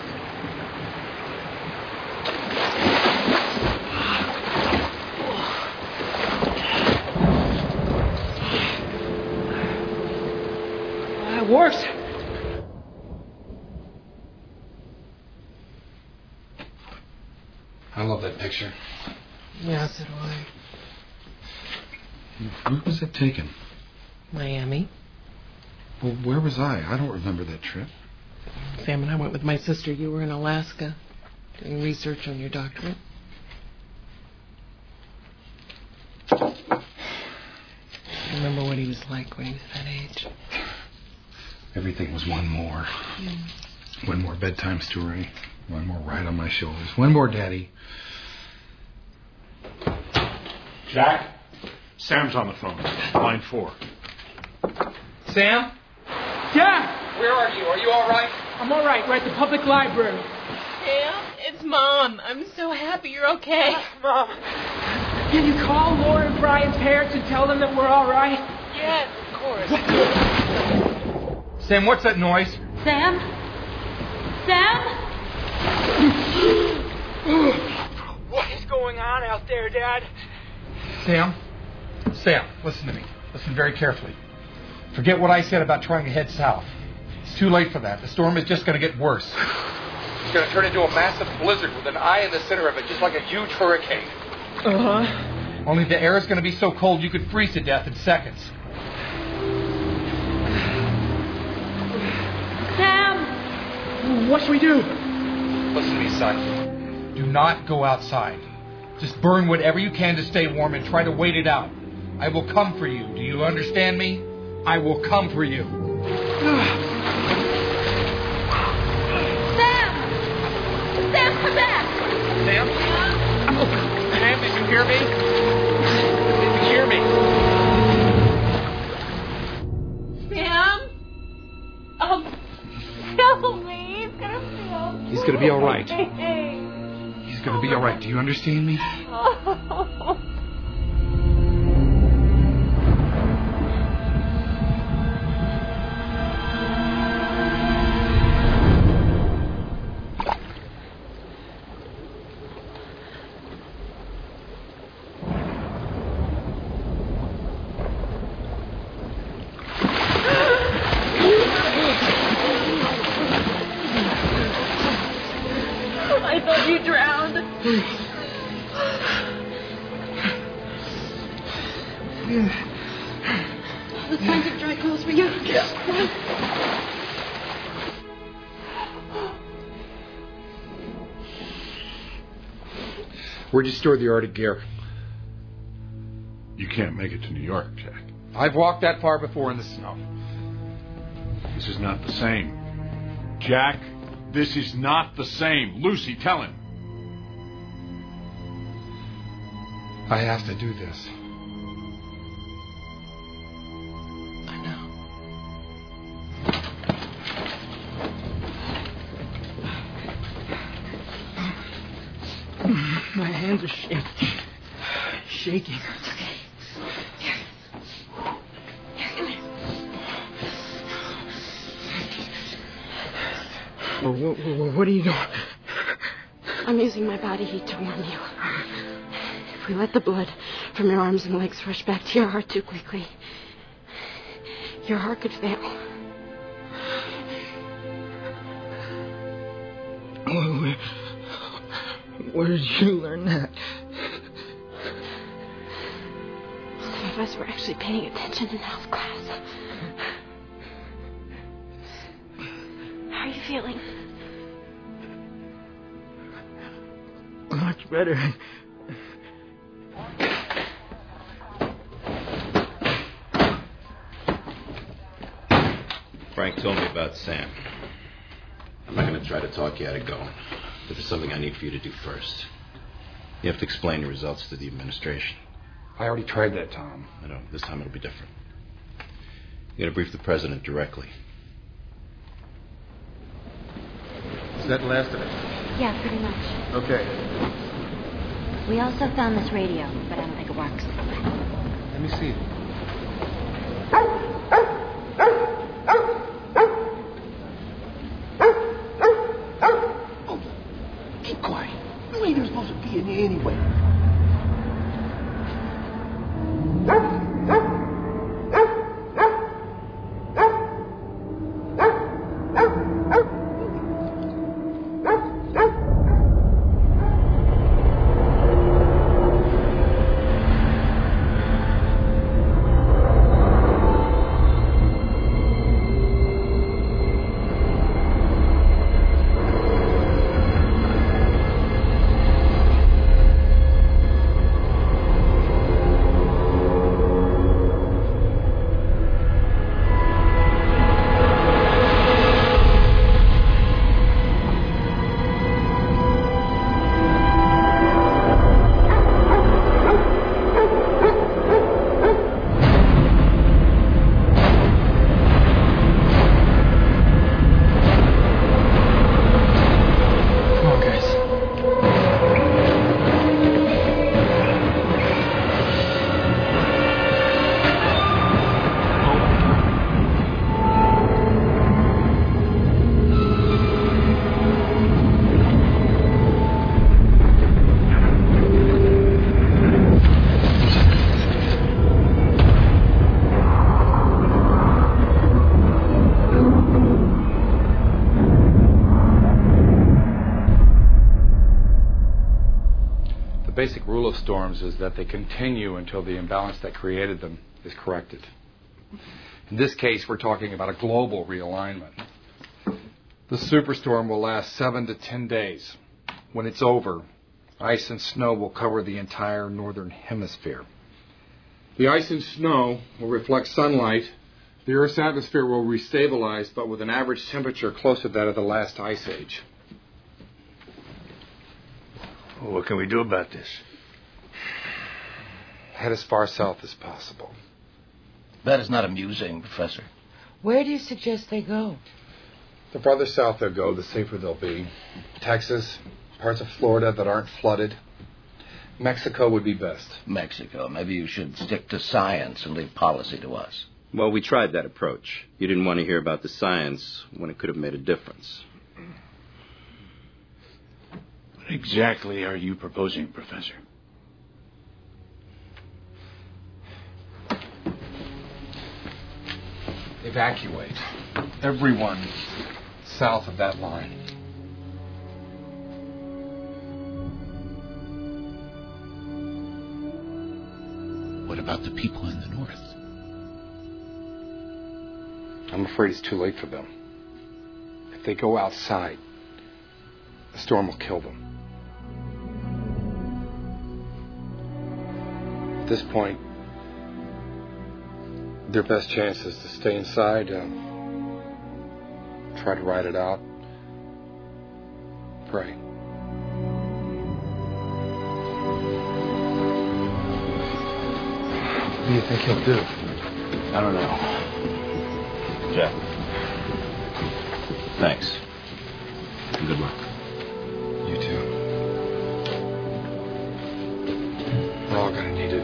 It works. I love that picture. Yeah, so do I. Where was it taken? Miami. Well, where was I? I don't remember that trip. Sam and I went with my sister. You were in Alaska doing research on your doctorate. Remember what he was like when he was that age? Everything was one more. One more bedtime story. One more ride on my shoulders. One more daddy. Jack? Sam's on the phone. Line 4. Sam? Dad! Where are you? Are you all right? I'm all right. We're at the public library. Sam, it's Mom. I'm so happy you're okay. Mom. Can you call Laura and Brian's parents and tell them that we're all right? Yes, of course. Sam, what's that noise? Sam? Sam? What is going on out there, Dad? Sam, listen to me. Listen very carefully. Forget what I said about trying to head south. It's too late for that. The storm is just going to get worse. It's going to turn into a massive blizzard with an eye in the center of it, just like a huge hurricane. Uh-huh. Only the air is going to be so cold you could freeze to death in seconds. Sam! What should we do? Listen to me, son. Do not go outside. Just burn whatever you can to stay warm and try to wait it out. I will come for you. Do you understand me? I will come for you. Sam! Sam, come back! Sam? Sam, did you hear me? Did you hear me? Sam? Tell me. He's He's going gonna feel to be all right. okay. He's going to be all right. Do you understand me? Let's find some dry clothes for you. Yeah. Where'd you store the Arctic gear? You can't make it to New York, Jack. I've walked that far before in the snow. This is not the same. Jack, this is not the same. Lucy, tell him. I have to do this. I know. My hands are shaking. It's okay. Here. Here, come here. What are you doing? I'm using my body heat to warm you. If we let the blood from your arms and legs rush back to your heart too quickly, your heart could fail. Where did you learn that? Some of us were actually paying attention in health class. How are you feeling? Much better. Frank told me about Sam. I'm not going to try to talk you out of going. But there's something I need for you to do first. You have to explain your results to the administration. I already tried that, Tom. I know. This time it'll be different. You got to brief the president directly. Is that the last of it? Yeah, pretty much. Okay. We also found this radio, but I don't think it works. Let me see it. Keep quiet. You ain't even supposed to be in here anyway. basic rule of storms is that they continue until the imbalance that created them is corrected. In this case, we're talking about a global realignment. The superstorm will last 7 to 10 days. When it's over, ice and snow will cover the entire northern hemisphere. The ice and snow will reflect sunlight. The Earth's atmosphere will restabilize, but with an average temperature close to that of the last ice age. Well, what can we do about this? Head as far south as possible. That is not amusing, Professor. Where do you suggest they go? The farther south they'll go, the safer they'll be. Texas, parts of Florida that aren't flooded. Mexico would be best. Mexico. Maybe you should stick to science and leave policy to us. Well, we tried that approach. You didn't want to hear about the science when it could have made a difference. What exactly are you proposing, Professor? Evacuate everyone south of that line. What What about the people in the north? I'm afraid it's too late for them. If they go outside, the storm will kill them. At this point, their best chance is to stay inside, try to ride it out, pray. What do you think he'll do? I don't know. Jeff. Thanks. And good luck. You too. We're all gonna need it.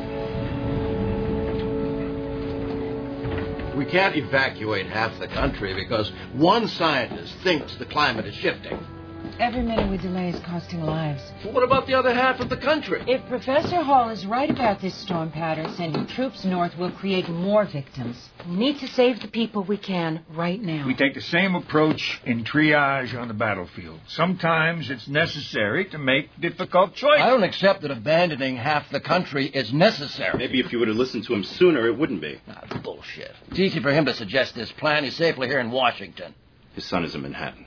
We can't evacuate half the country because one scientist thinks the climate is shifting. Every minute we delay is costing lives. Well, what about the other half of the country? If Professor Hall is right about this storm pattern, sending troops north will create more victims. We need to save the people we can right now. We take the same approach in triage on the battlefield. Sometimes it's necessary to make difficult choices. I don't accept that abandoning half the country is necessary. Maybe if you would have listened to him sooner, it wouldn't be. Bullshit. It's easy for him to suggest this plan. He's safely here in Washington. His son is in Manhattan.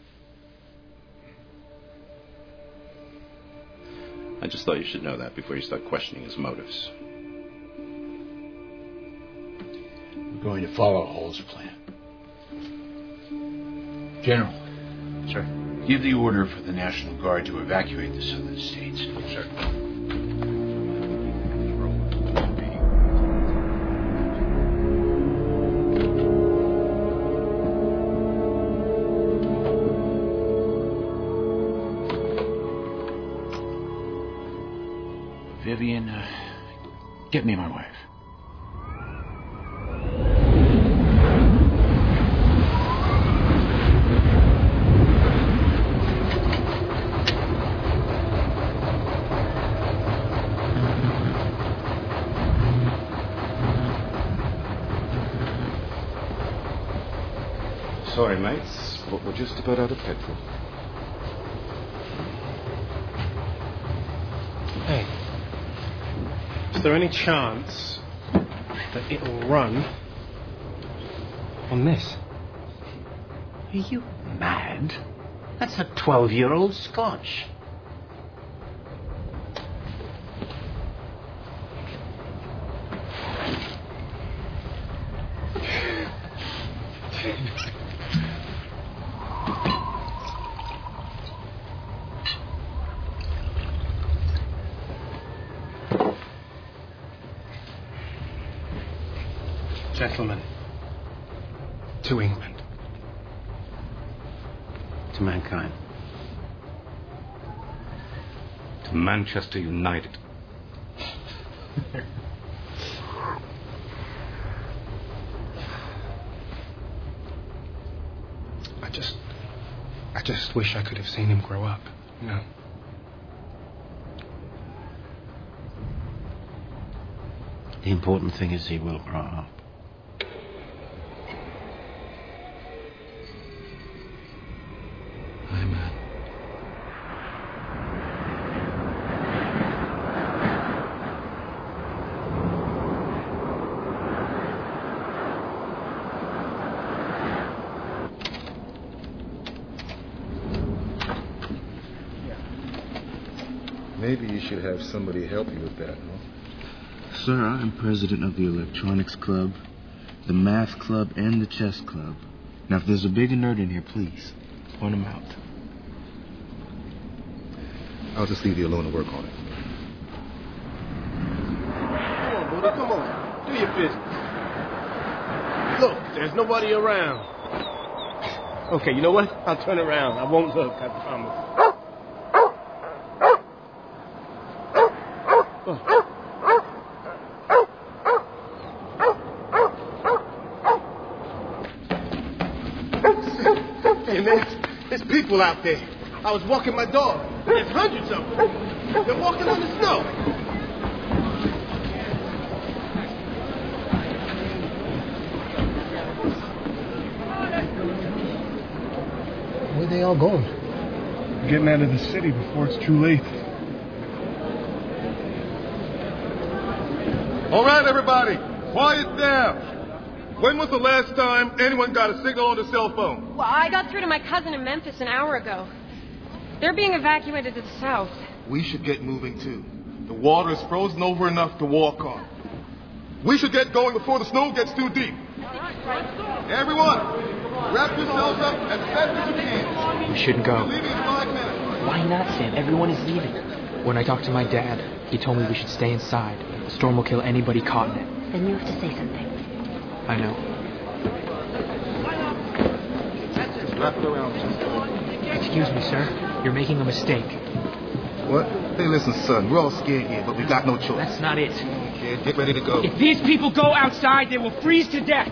I just thought you should know that before you start questioning his motives. We're going to follow Hall's plan. General. Sir. Give the order for the National Guard to evacuate the southern states. Sir. Vivian, get me my wife. Sorry, mates, but we're just about out of petrol. Hey. Is there any chance that it'll run on this? Are you mad? That's a 12-year-old Scotch. Gentlemen, to England. To mankind. To Manchester United. I just wish I could have seen him grow up, you know. The important thing is he will grow up. Amen. Maybe you should have somebody help you with that, huh? Sir, I am president of the Electronics Club, the Math Club, and the Chess Club. Now, if there's a big nerd in here, please, point him out. I'll just leave you alone to work on it. Come on, Buddha, come on. Do your business. Look, there's nobody around. Okay, you know what? I'll turn around. I won't look, I promise. Hey, man, there's people out there. I was walking my dog. There's hundreds of them. They're walking on the snow. Where they all going? Getting out of the city before it's too late. All right, everybody, quiet down. When was the last time anyone got a signal on the cell phone? Well, I got through to my cousin in Memphis an hour ago. They're being evacuated to the south. We should get moving, too. The water is frozen over enough to walk on. We should get going before the snow gets too deep. Everyone, wrap yourselves up as best as you can. We shouldn't go. We're leaving in 5 minutes. Why not, Sam? Everyone is leaving. When I talked to my dad, he told me we should stay inside. The storm will kill anybody caught in it. Then you have to say something. I know. Wrap it around, just. Excuse me, sir. You're making a mistake. What? Hey, listen, son. We're all scared here, but we got no choice. That's not it. Kid, get ready to go. If these people go outside, they will freeze to death.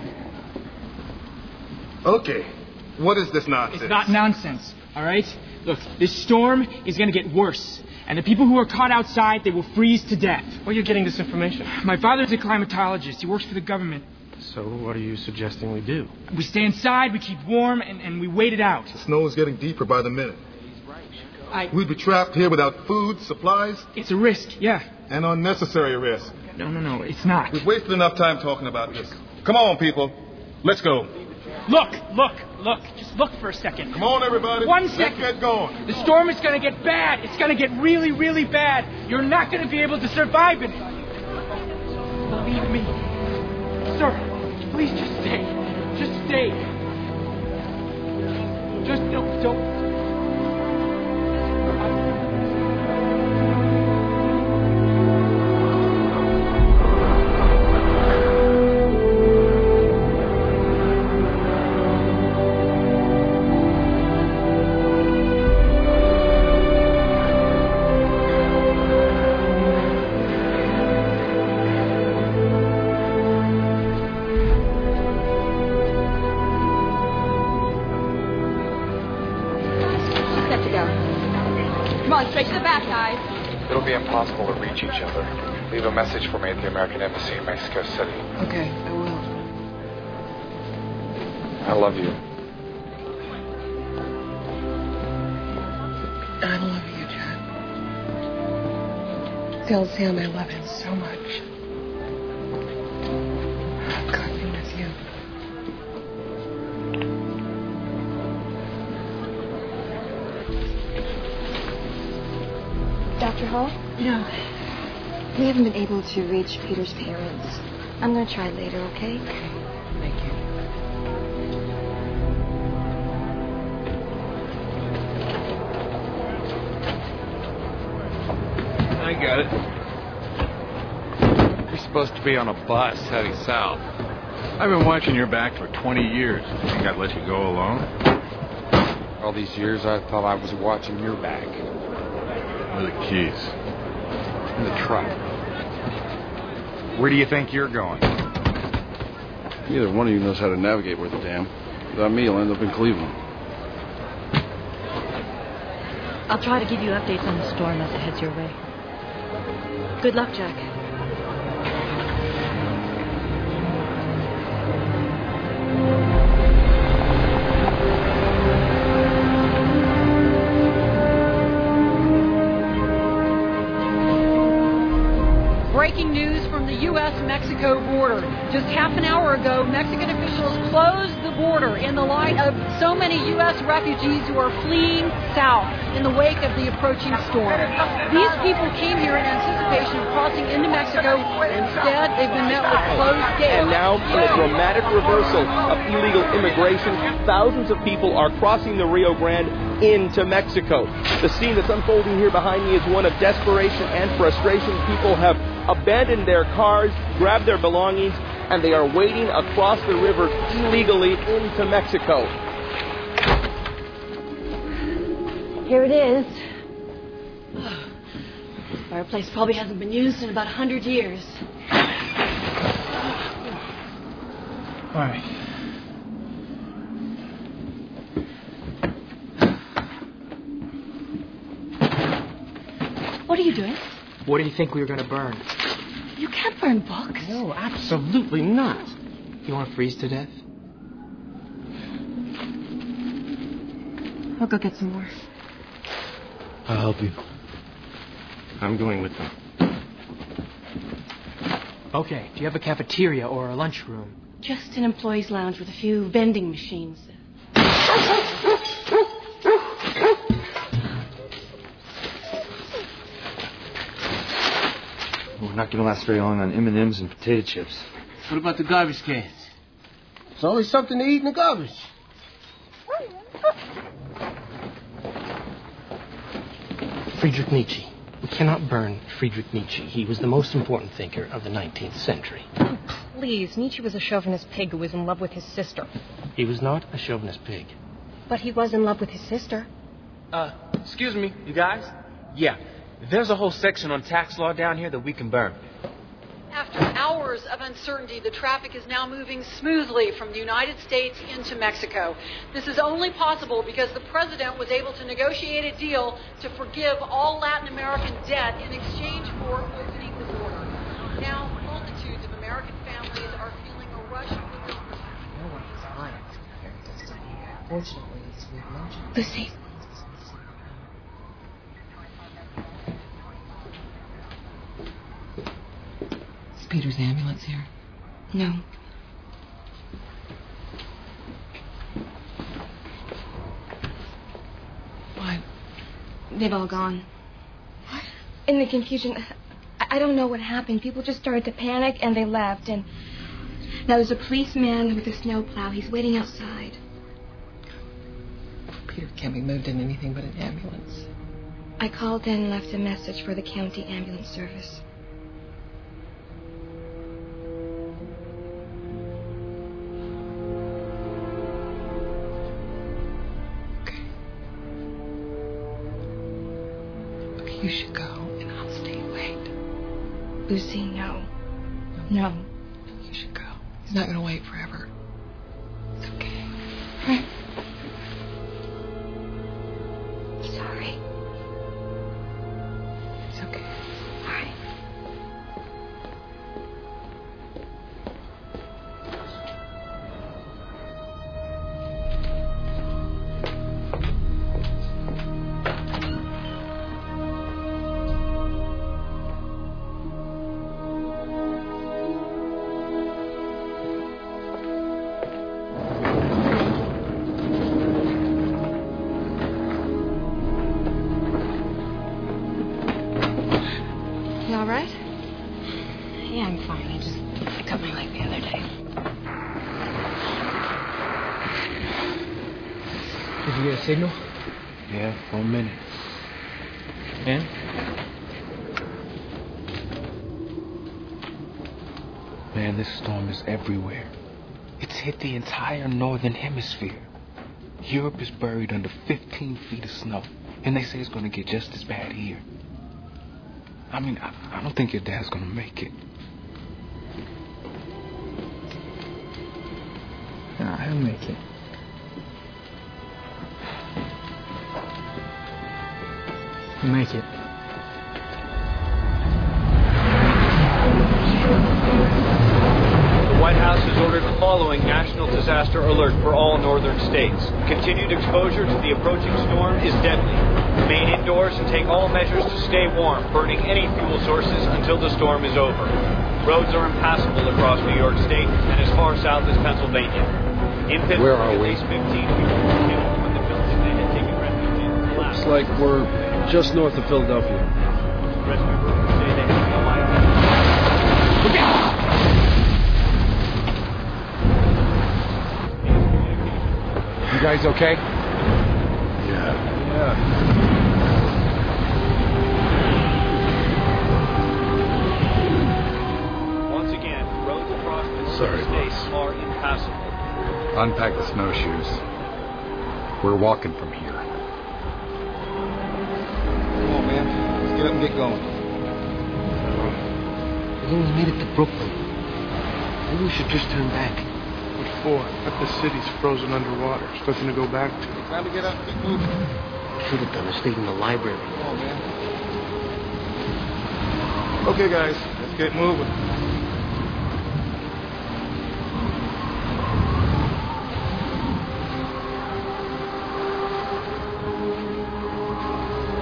Okay. What is this nonsense? It's not nonsense, all right? Look, this storm is going to get worse. And the people who are caught outside, they will freeze to death. Where are you getting this information? My father's a climatologist. He works for the government. So what are you suggesting we do? We stay inside, we keep warm, and we wait it out. The snow is getting deeper by the minute. We'd be trapped here without food, supplies. It's a risk, yeah. An unnecessary risk. No, it's not. We've wasted enough time talking about this. Come on, people. Let's go. Look. Just look for a second. Come on, everybody. 1 second. Let's get going. The storm is going to get bad. It's going to get really, really bad. You're not going to be able to survive in it. Believe me. Sir, please just stay. Just stay. Just don't. It'll be impossible to reach each other. Leave a message for me at the American Embassy in Mexico City. Okay, I will. I love you. I love you, John. Tell Sam I love him so much. God be with you. Dr. Hall? No. We haven't been able to reach Peter's parents. I'm going to try later, okay? Thank you. I got it. You're supposed to be on a bus heading south. I've been watching your back for 20 years. You think I'd let you go alone? All these years, I thought I was watching your back. Where are the keys? In the truck. Where do you think you're going? Neither one of you knows how to navigate worth a damn. Without me, you'll end up in Cleveland. I'll try to give you updates on the storm as it heads your way. Good luck, Jack. Breaking news from the U.S.-Mexico border. Just half an hour ago, Mexican officials closed the border in the light of so many U.S. refugees who are fleeing south in the wake of the approaching storm. These people came here in anticipation of crossing into Mexico. Instead, they've been met with closed gates. And now, in a dramatic reversal of illegal immigration, thousands of people are crossing the Rio Grande into Mexico. The scene that's unfolding here behind me is one of desperation and frustration. People have abandoned their cars, grabbed their belongings, and they are wading across the river illegally into Mexico. Here it is. This fireplace probably hasn't been used in about 100 years. All right. What are you doing? What do you think we were going to burn? You can't burn books. No, absolutely not. You want to freeze to death? I'll go get some more. I'll help you. I'm going with them. Okay, do you have a cafeteria or a lunchroom? Just an employee's lounge with a few vending machines. We're not going to last very long on M&Ms and potato chips. What about the garbage cans? There's always something to eat in the garbage. Friedrich Nietzsche. We cannot burn Friedrich Nietzsche. He was the most important thinker of the 19th century. Please, Nietzsche was a chauvinist pig who was in love with his sister. He was not a chauvinist pig. But he was in love with his sister. Excuse me, you guys? Yeah, there's a whole section on tax law down here that we can burn. After hours of uncertainty, the traffic is now moving smoothly from the United States into Mexico. This is only possible because the president was able to negotiate a deal to forgive all Latin American debt in exchange for opening the border. Now, multitudes of American families are feeling a rush of relief. No one finds compared to here. Fortunately, as we've mentioned. Lucy. Is Peter's ambulance here? No. Why? They've all gone. What? In the confusion, I don't know what happened. People just started to panic and they left. And now there's a policeman with a snowplow. He's waiting outside. Peter can't be moved in anything but an ambulance. I called in and left a message for the county ambulance service. You should go, and I'll stay wait. Lucy, no. No. You should go. He's not going to wait forever. It's okay. Sorry. It's okay. All right. You all right? Yeah, I'm fine. I cut my leg the other day. Did you get a signal? Yeah, 1 minute. And? Man, this storm is everywhere. It's hit the entire northern hemisphere. Europe is buried under 15 feet of snow, and they say it's going to get just as bad here. I mean, I don't think your dad's going to make it. Nah, he'll make it. He'll make it. The White House has ordered the following national disaster alert for all northern states. Continued exposure to the approaching storm is deadly. Remain indoors and take all measures to stay warm, burning any fuel sources until the storm is over. Roads are impassable across New York State and as far south as Pennsylvania. In Pittsburgh, Where are we? at least 15 people were killed when the building they had taken refuge in collapsed. Looks like we're just north of Philadelphia. Rescue workers say they have no idea. Look out! You guys okay? Yeah. Once again, roads across the Sorry, states boss. are impassable. Unpack the snowshoes. We're walking from here. Come on, man. Let's get up and get going. We only made it to Brooklyn. Maybe we should just turn back. What for? Half the city's frozen underwater. There's nothing to go back to. Time to get up and keep moving. Should have done. Stayed in the library. Come on, man. Okay, guys. Let's get moving.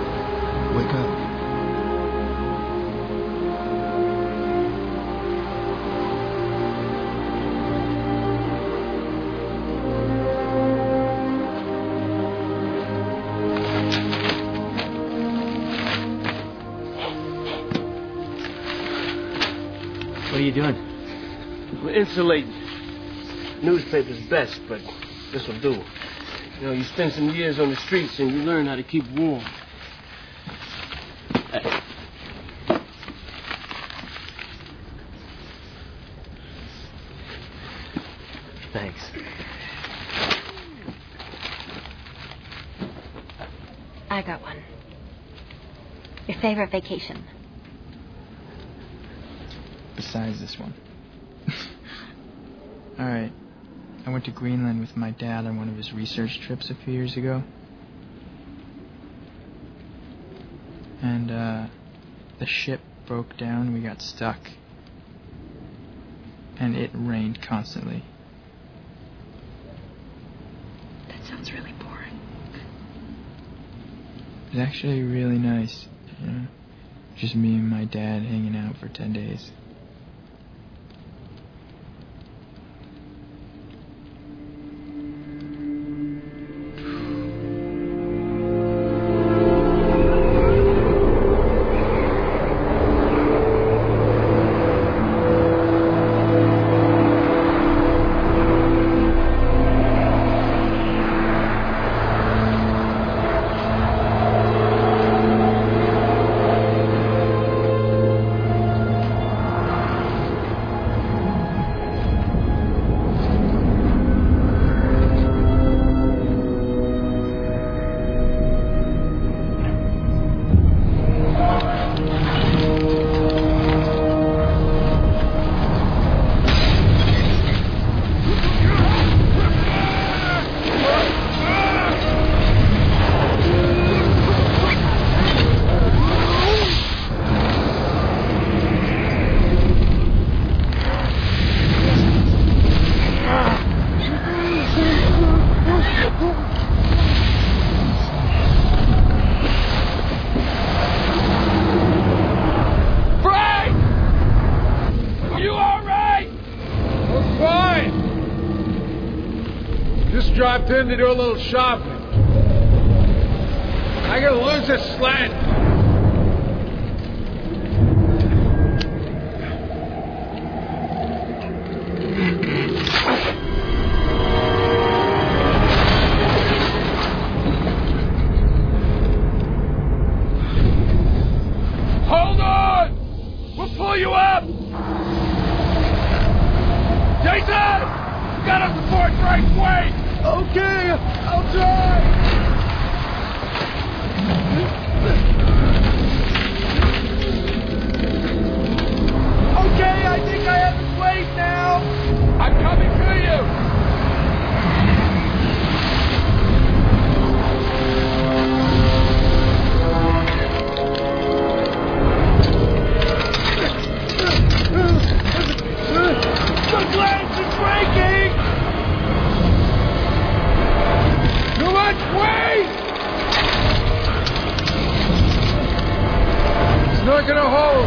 Wake up. What are you doing? We're insulating. Newspaper's best, but this'll do. You know, you spend some years on the streets and you learn how to keep warm. Thanks. I got one. Your favorite vacation? Besides this one. Alright. I went to Greenland with my dad on one of his research trips a few years ago. And, the ship broke down, we got stuck. And it rained constantly. That sounds really boring. It was actually really nice, you know? Just me and my dad hanging out for 10 days. Dropped in to do a little shopping. I gotta lose this sled. Hold on! We'll pull you up! Jason! You gotta support Frank's weight! Okay, I'll try. Okay, I think I have the place now. I'm coming to you. The glass is breaking. Too much weight! It's not gonna hold.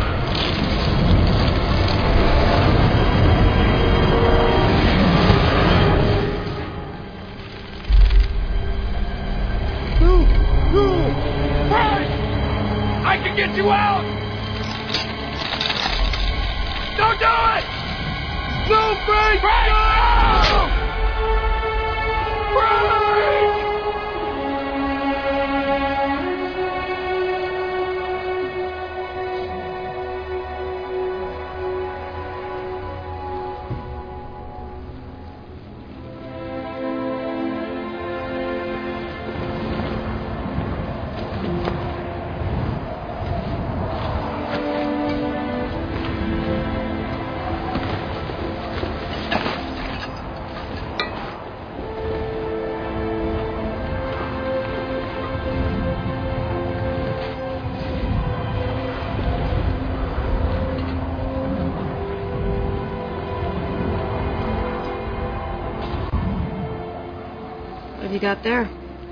Frank! I can get you out! Don't do it! No, Frank! Frank! No! Frank! What have you got there?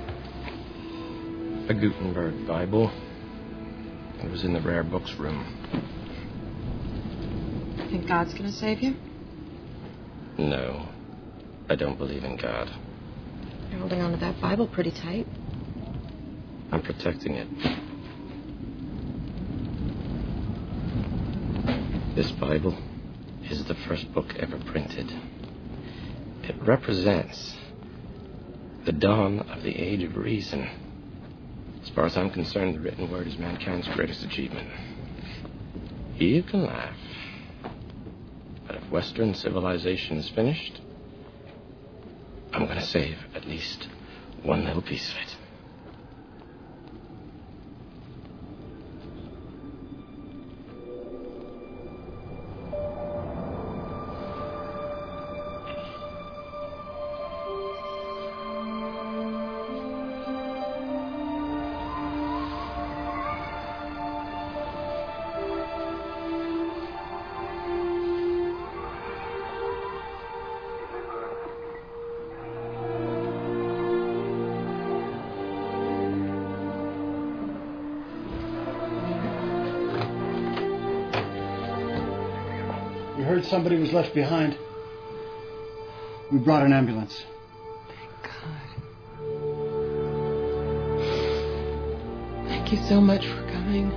A Gutenberg Bible. It was in the rare books room. Think God's gonna save you? No, I don't believe in God. You're holding on to that Bible pretty tight. I'm protecting it. This Bible is the first book ever printed. It represents the dawn of the age of reason. As far as I'm concerned, the written word is mankind's greatest achievement. You can laugh, but if Western civilization is finished, I'm going to save at least one little piece of it. Somebody was left behind. We brought an ambulance. Thank you so much for coming.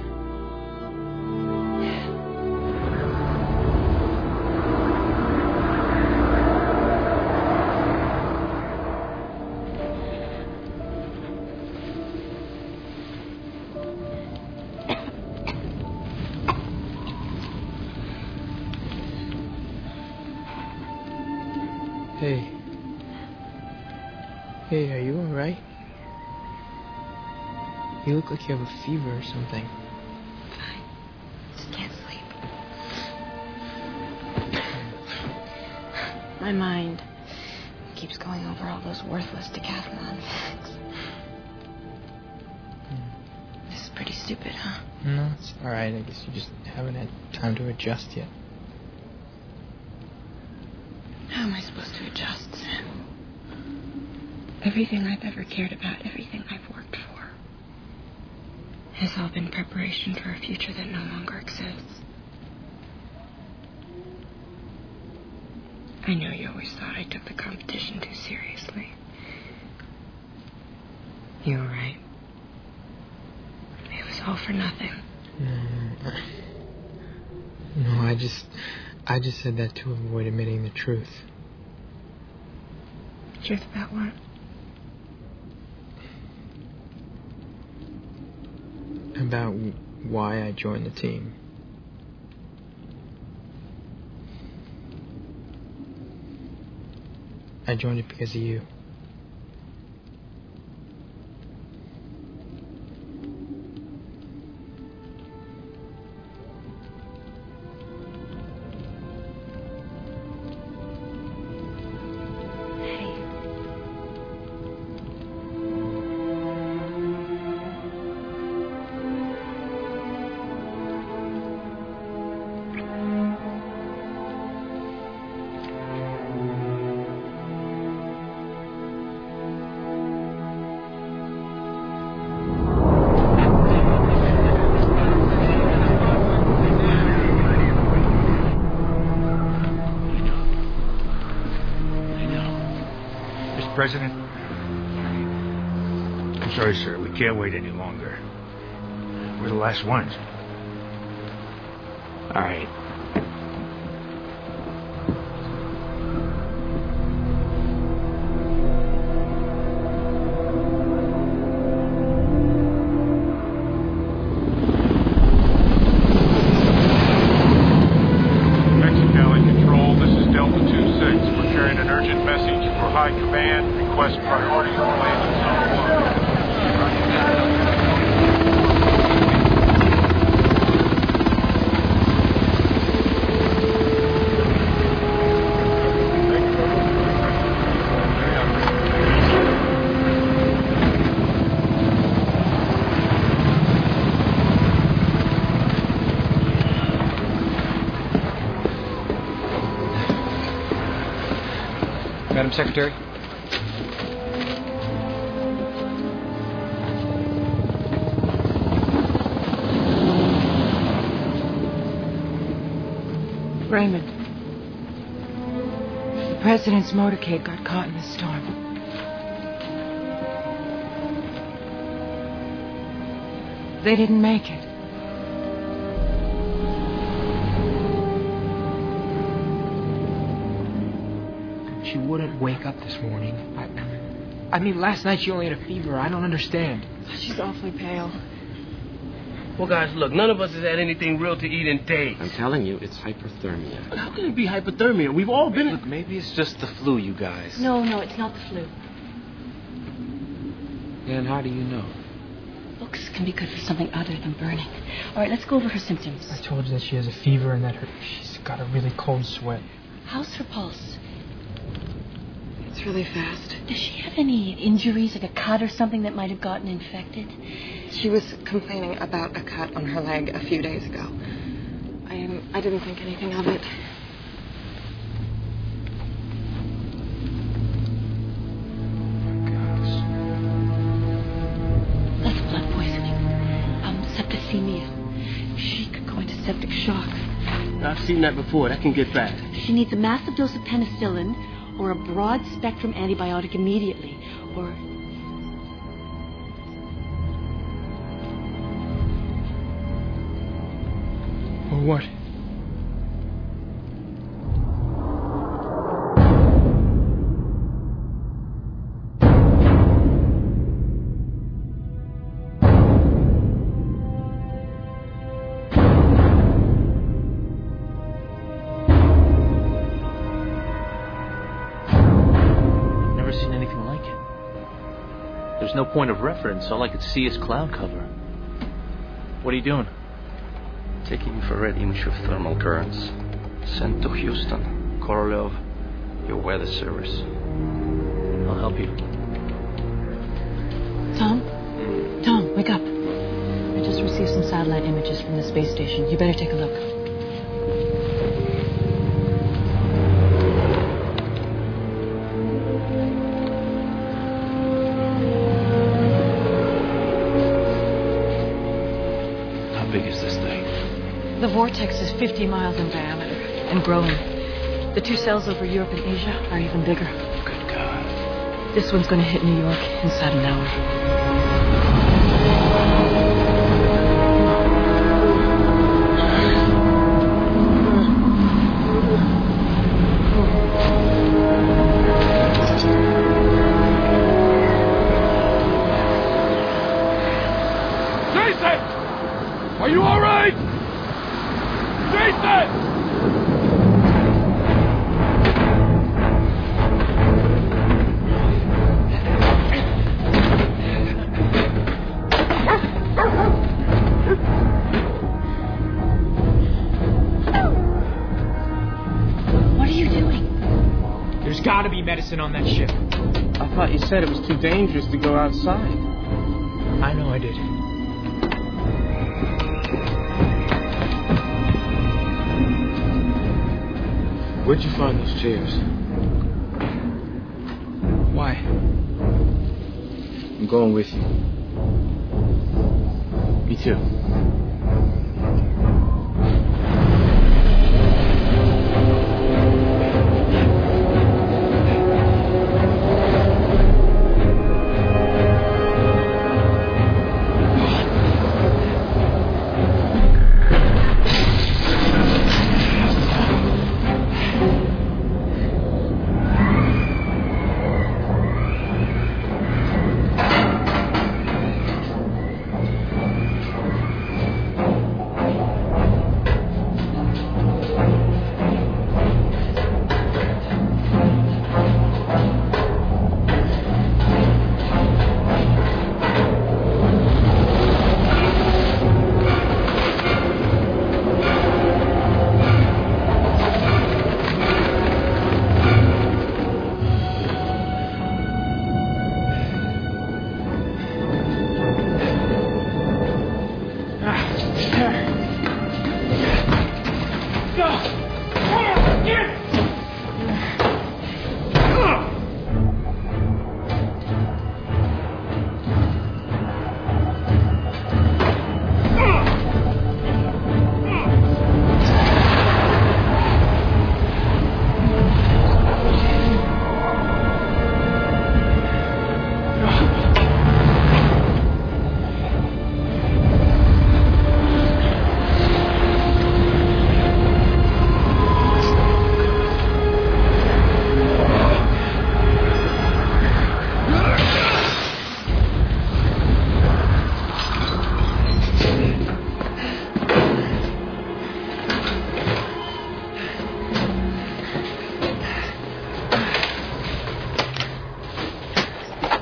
Hey, are you alright? You look like you have a fever or something. Fine. Just can't sleep. My mind keeps going over all those worthless decathlon facts. This is pretty stupid, huh? No, it's alright. I guess you just haven't had time to adjust yet. How am I supposed to adjust, Sam? Everything I've ever cared about, everything I've worked for, has all been preparation for a future that no longer exists. I know you always thought I took the competition too seriously. You were right. It was all for nothing. No, I just said that to avoid admitting the truth. Truth about what? About why I joined the team. I joined it because of you. President? I'm sorry, sir. We can't wait any longer. We're the last ones. All right. Madam Secretary? Raymond, the president's motorcade got caught in the storm. They didn't make it. she wouldn't wake up this morning. I mean, last night she only had a fever. I don't understand. She's awfully pale. Well, guys, look, none of us has had anything real to eat in days. I'm telling you, it's hyperthermia. How can it be hypothermia? We've all been... Look, maybe it's just the flu, you guys. No, it's not the flu. Then how do you know? Books can be good for something other than burning. All right, let's go over her symptoms. I told you that she has a fever and that she's got a really cold sweat. How's her pulse? It's really fast. Does she have any injuries, like a cut or something that might have gotten infected? She was complaining about a cut on her leg a few days ago. I didn't think anything of it. That's blood poisoning. Septicemia. She could go into septic shock. I've seen that before. That can get bad. She needs a massive dose of penicillin or a broad-spectrum antibiotic immediately, or... Or what? Never seen anything like it. There's no point of reference. All I could see is cloud cover. What are you doing? Taking infrared image of thermal currents. Sent to Houston. Korolev, your weather service. I'll help you. Tom, wake up. I just received some satellite images from the space station. You better take a look. The vortex is 50 miles in diameter and growing. The two cells over Europe and Asia are even bigger. Good God. This one's going to hit New York inside an hour. Jason! Are you all right? Jason! What are you doing? There's got to be medicine on that ship. I thought you said it was too dangerous to go outside. I know I did. Where'd you find those chairs? Why? I'm going with you. Me too.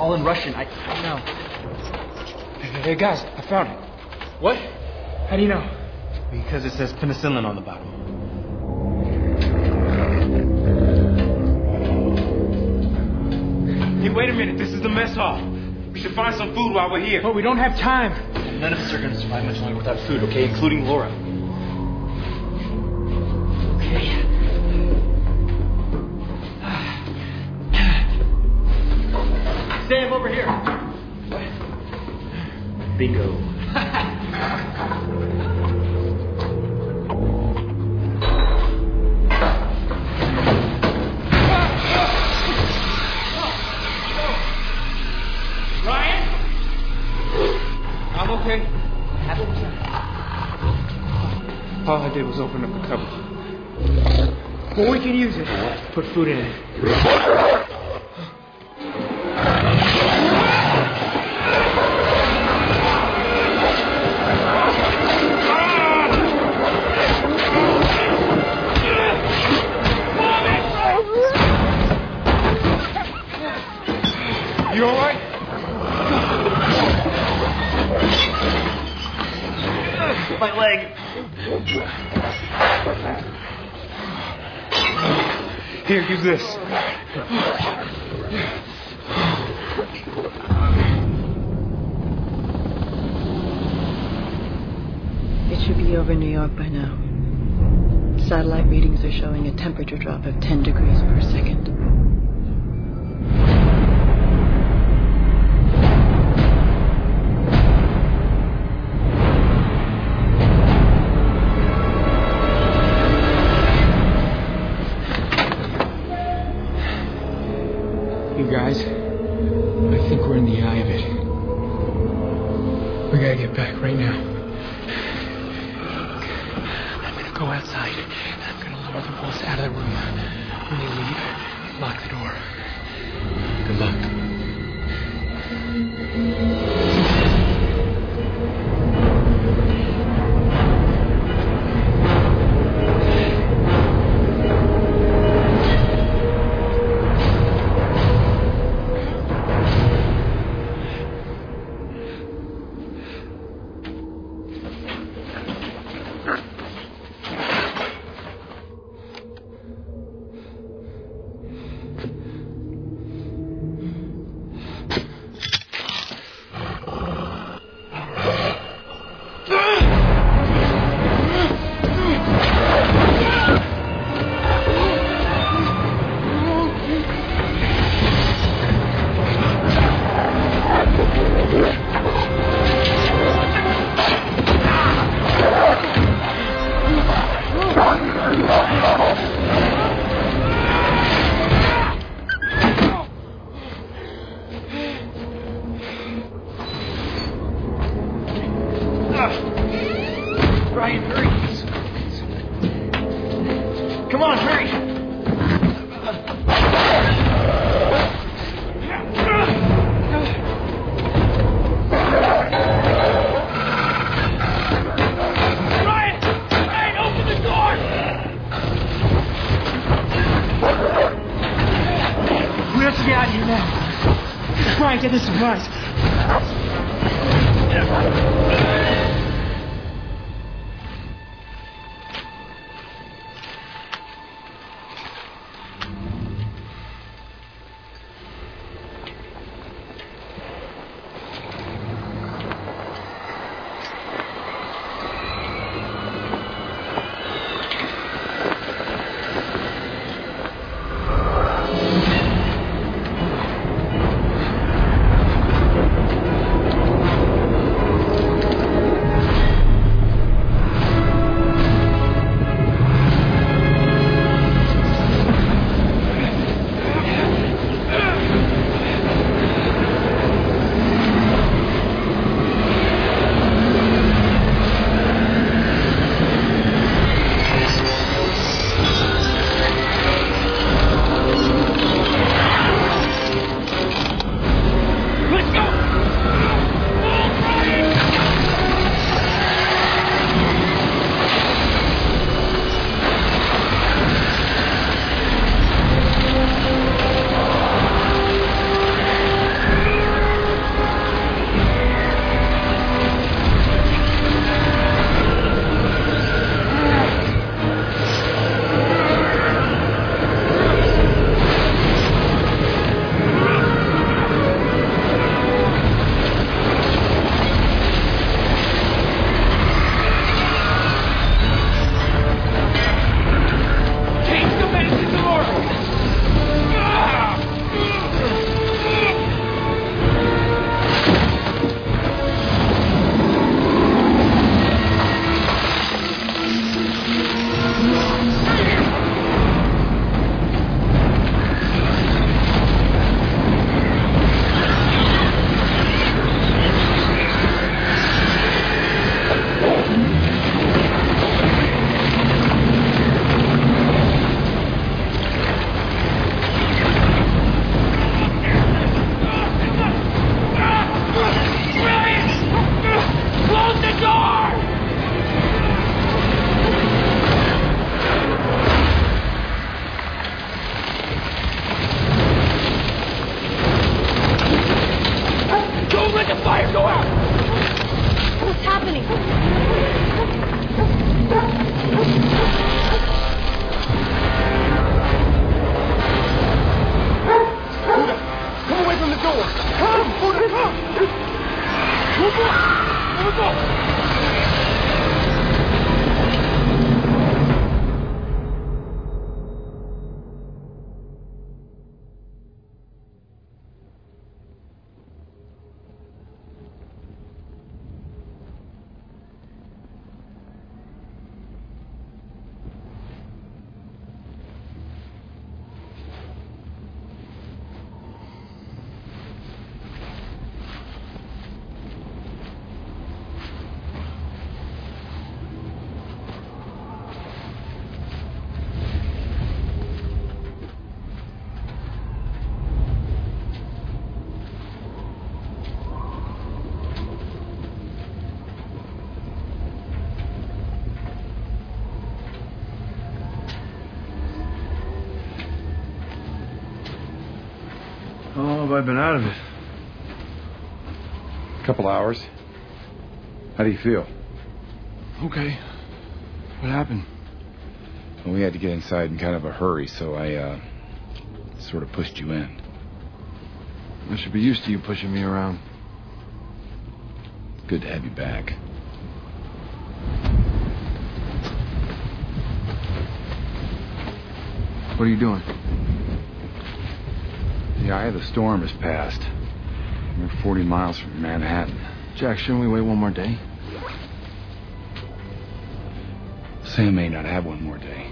all in Russian. I know. Hey, guys, I found it. What? How do you know? Because it says penicillin on the bottom. Hey, wait a minute. This is the mess hall. We should find some food while we're here. But we don't have time. None of us are going to survive much longer without food, okay? Including Laura. Okay. Sam, over here. Bingo. Ryan? I'm okay. What happened? All I did was open up the cupboard. Well, we can use it. Put food in it. You all right? My leg. Here, use this. It should be over New York by now. Satellite readings are showing a temperature drop of 10 degrees per second. You guys, I think we're in the eye of it. We gotta get back right now. I'm gonna go outside and I'm gonna lower the wolves out of the room. When they leave, lock the door. Good luck. Ryan, hurry. Come on, hurry. Ryan, open the door. We have to get out of here now. Ryan, get this supplies. How long have I been out of it? A couple hours. How do you feel? Okay. What happened? Well, we had to get inside in kind of a hurry, so I, sort of pushed you in. I should be used to you pushing me around. It's good to have you back. What are you doing? The eye of the storm has passed. We're 40 miles from Manhattan. Jack, shouldn't we wait one more day? Sam may not have one more day.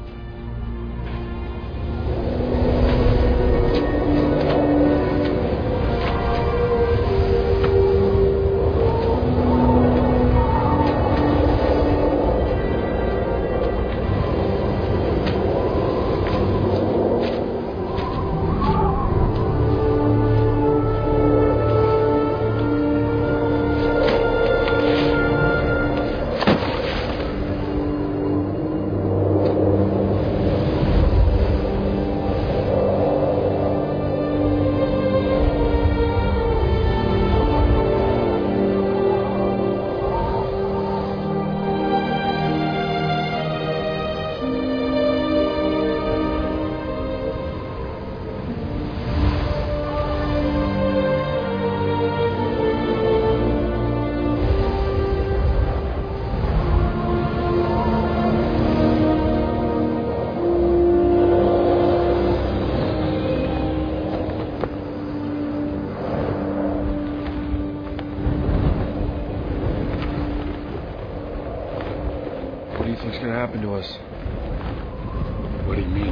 What's gonna happen to us? What do you mean?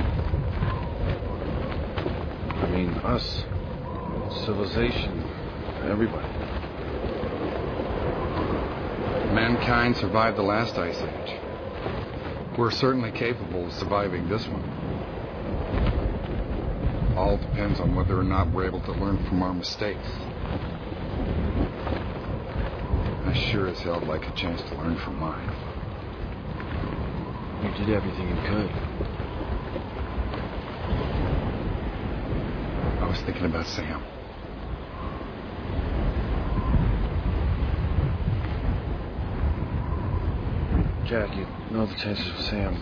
I mean, us. Civilization. Everybody. Mankind survived the last ice age. We're certainly capable of surviving this one. All depends on whether or not we're able to learn from our mistakes. I sure as hell like a chance to learn from mine. You did everything you could. I was thinking about Sam. Jack, you know the chances with Sam.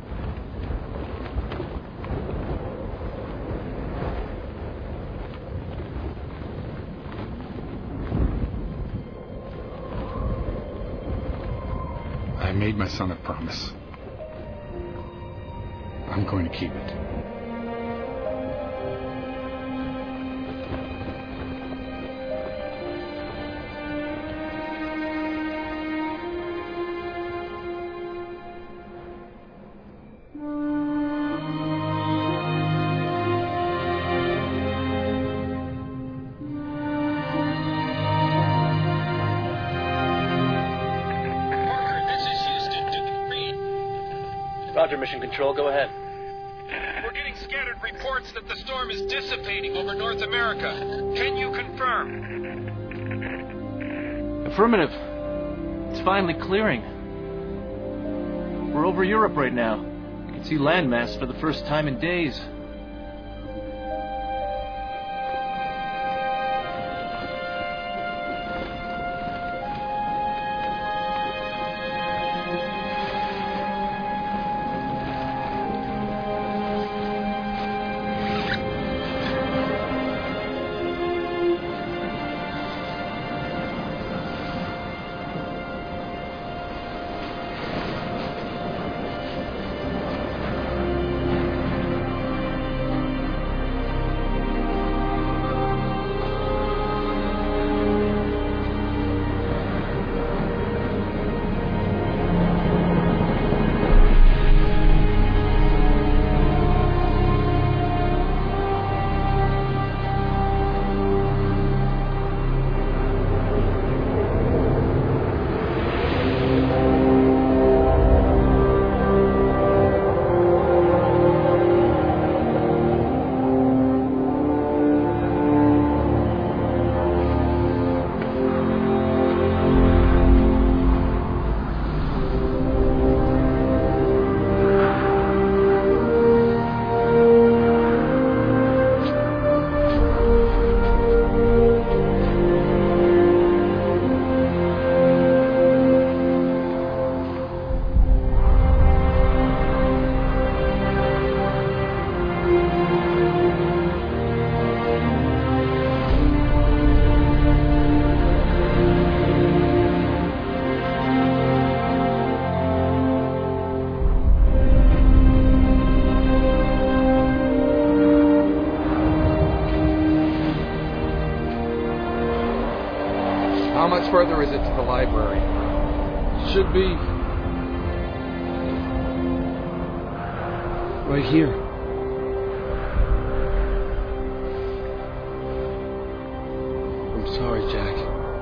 I made my son a promise. I'm going to keep it. Roger, Mission Control, go ahead. We're getting scattered reports that the storm is dissipating over North America. Can you confirm? Affirmative. It's finally clearing. We're over Europe right now. You can see landmass for the first time in days. further is it to the library? Should be right here. I'm sorry, Jack.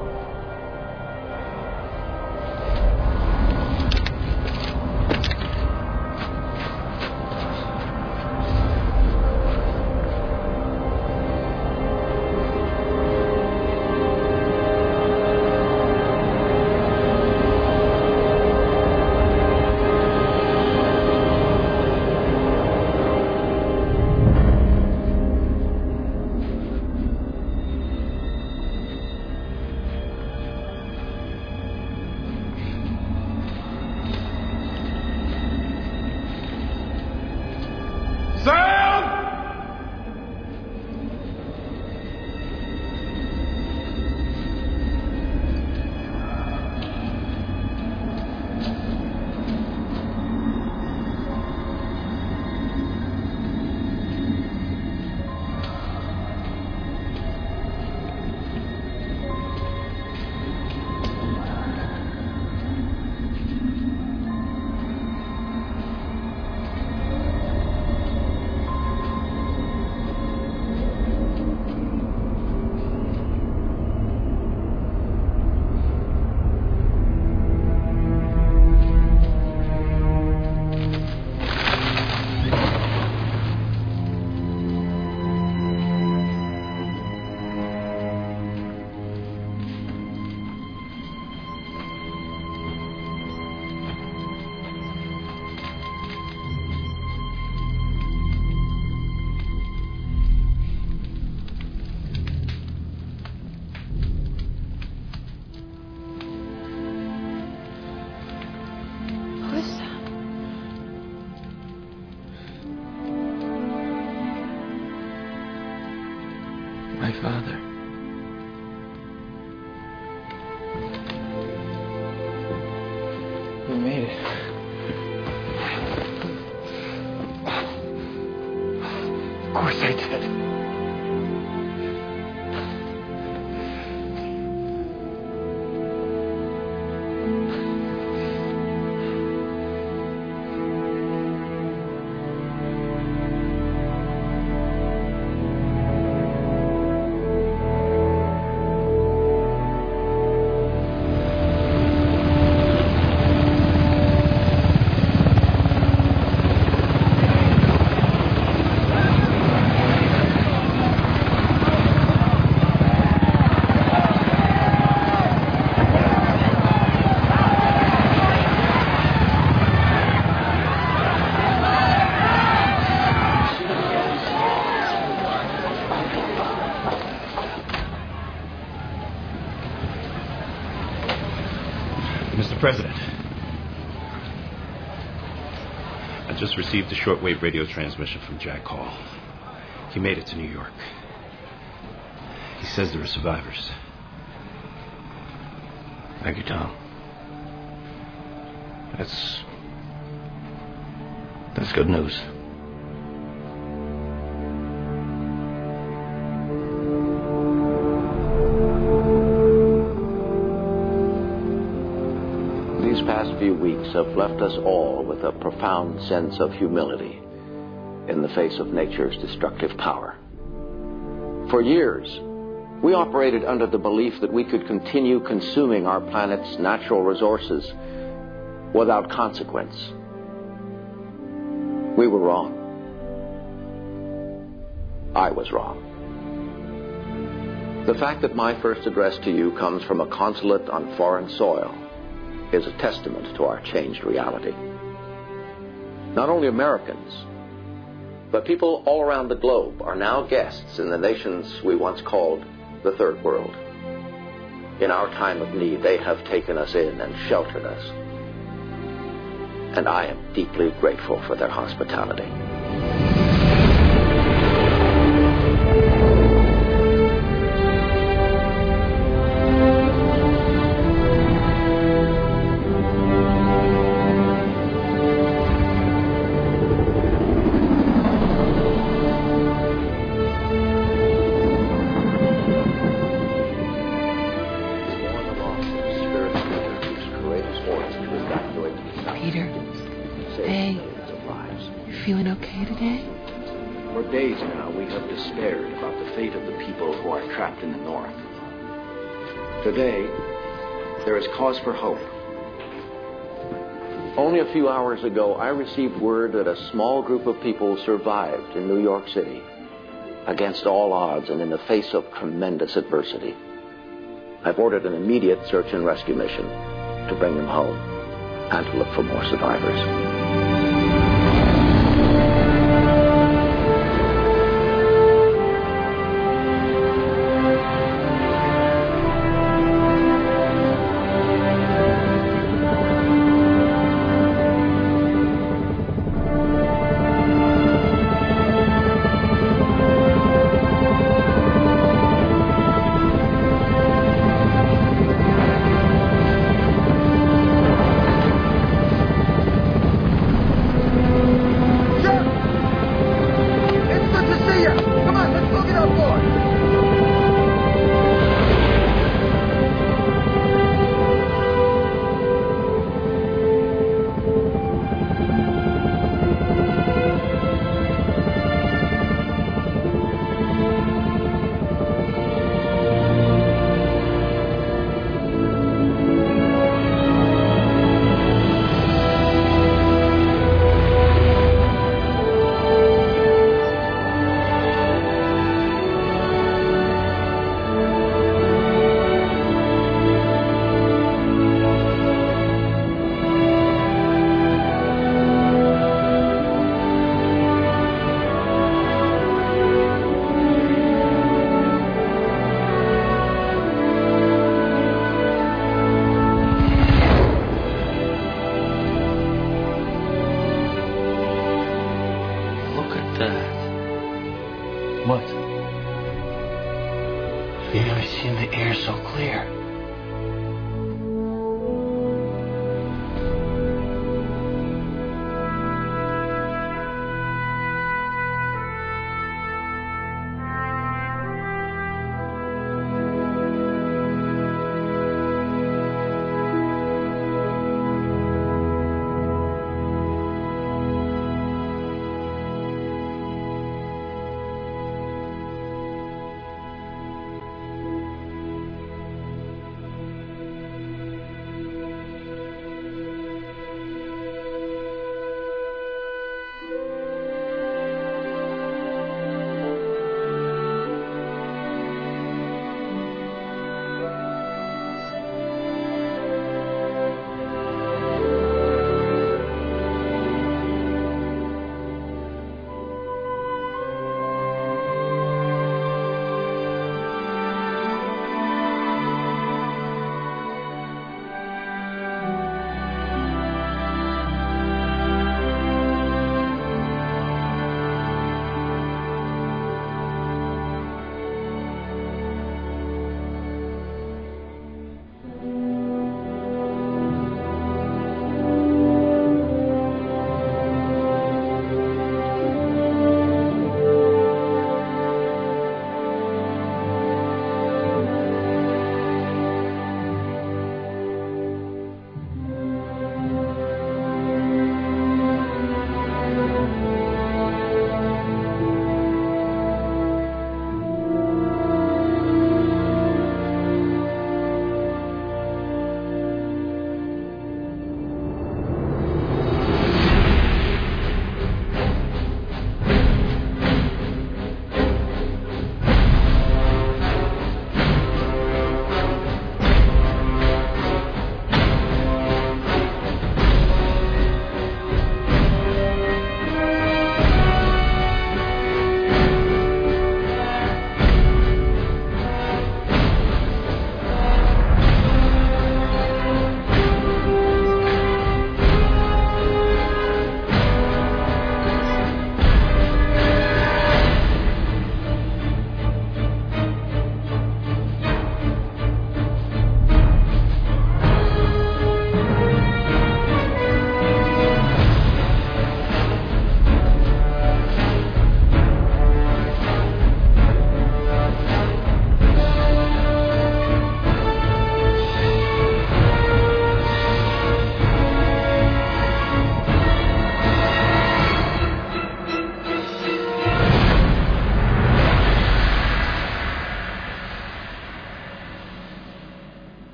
My father. We made it. Of course I did. Mr. President, I just received a shortwave radio transmission from Jack Hall. He made it to New York. He says there are survivors. Thank you, Tom. That's good news. These past few weeks have left us all with a profound sense of humility in the face of nature's destructive power. For years, we operated under the belief that we could continue consuming our planet's natural resources without consequence. We were wrong. I was wrong. The fact that my first address to you comes from a consulate on foreign soil is a testament to our changed reality. Not only Americans, but people all around the globe are now guests in the nations we once called the Third World. In our time of need, they have taken us in and sheltered us. And I am deeply grateful for their hospitality. did? For days now, we have despaired about the fate of the people who are trapped in the North. Today, there is cause for hope. Only a few hours ago, I received word that a small group of people survived in New York City against all odds and in the face of tremendous adversity. I've ordered an immediate search and rescue mission to bring them home and to look for more survivors. What? You've never seen the air so clear.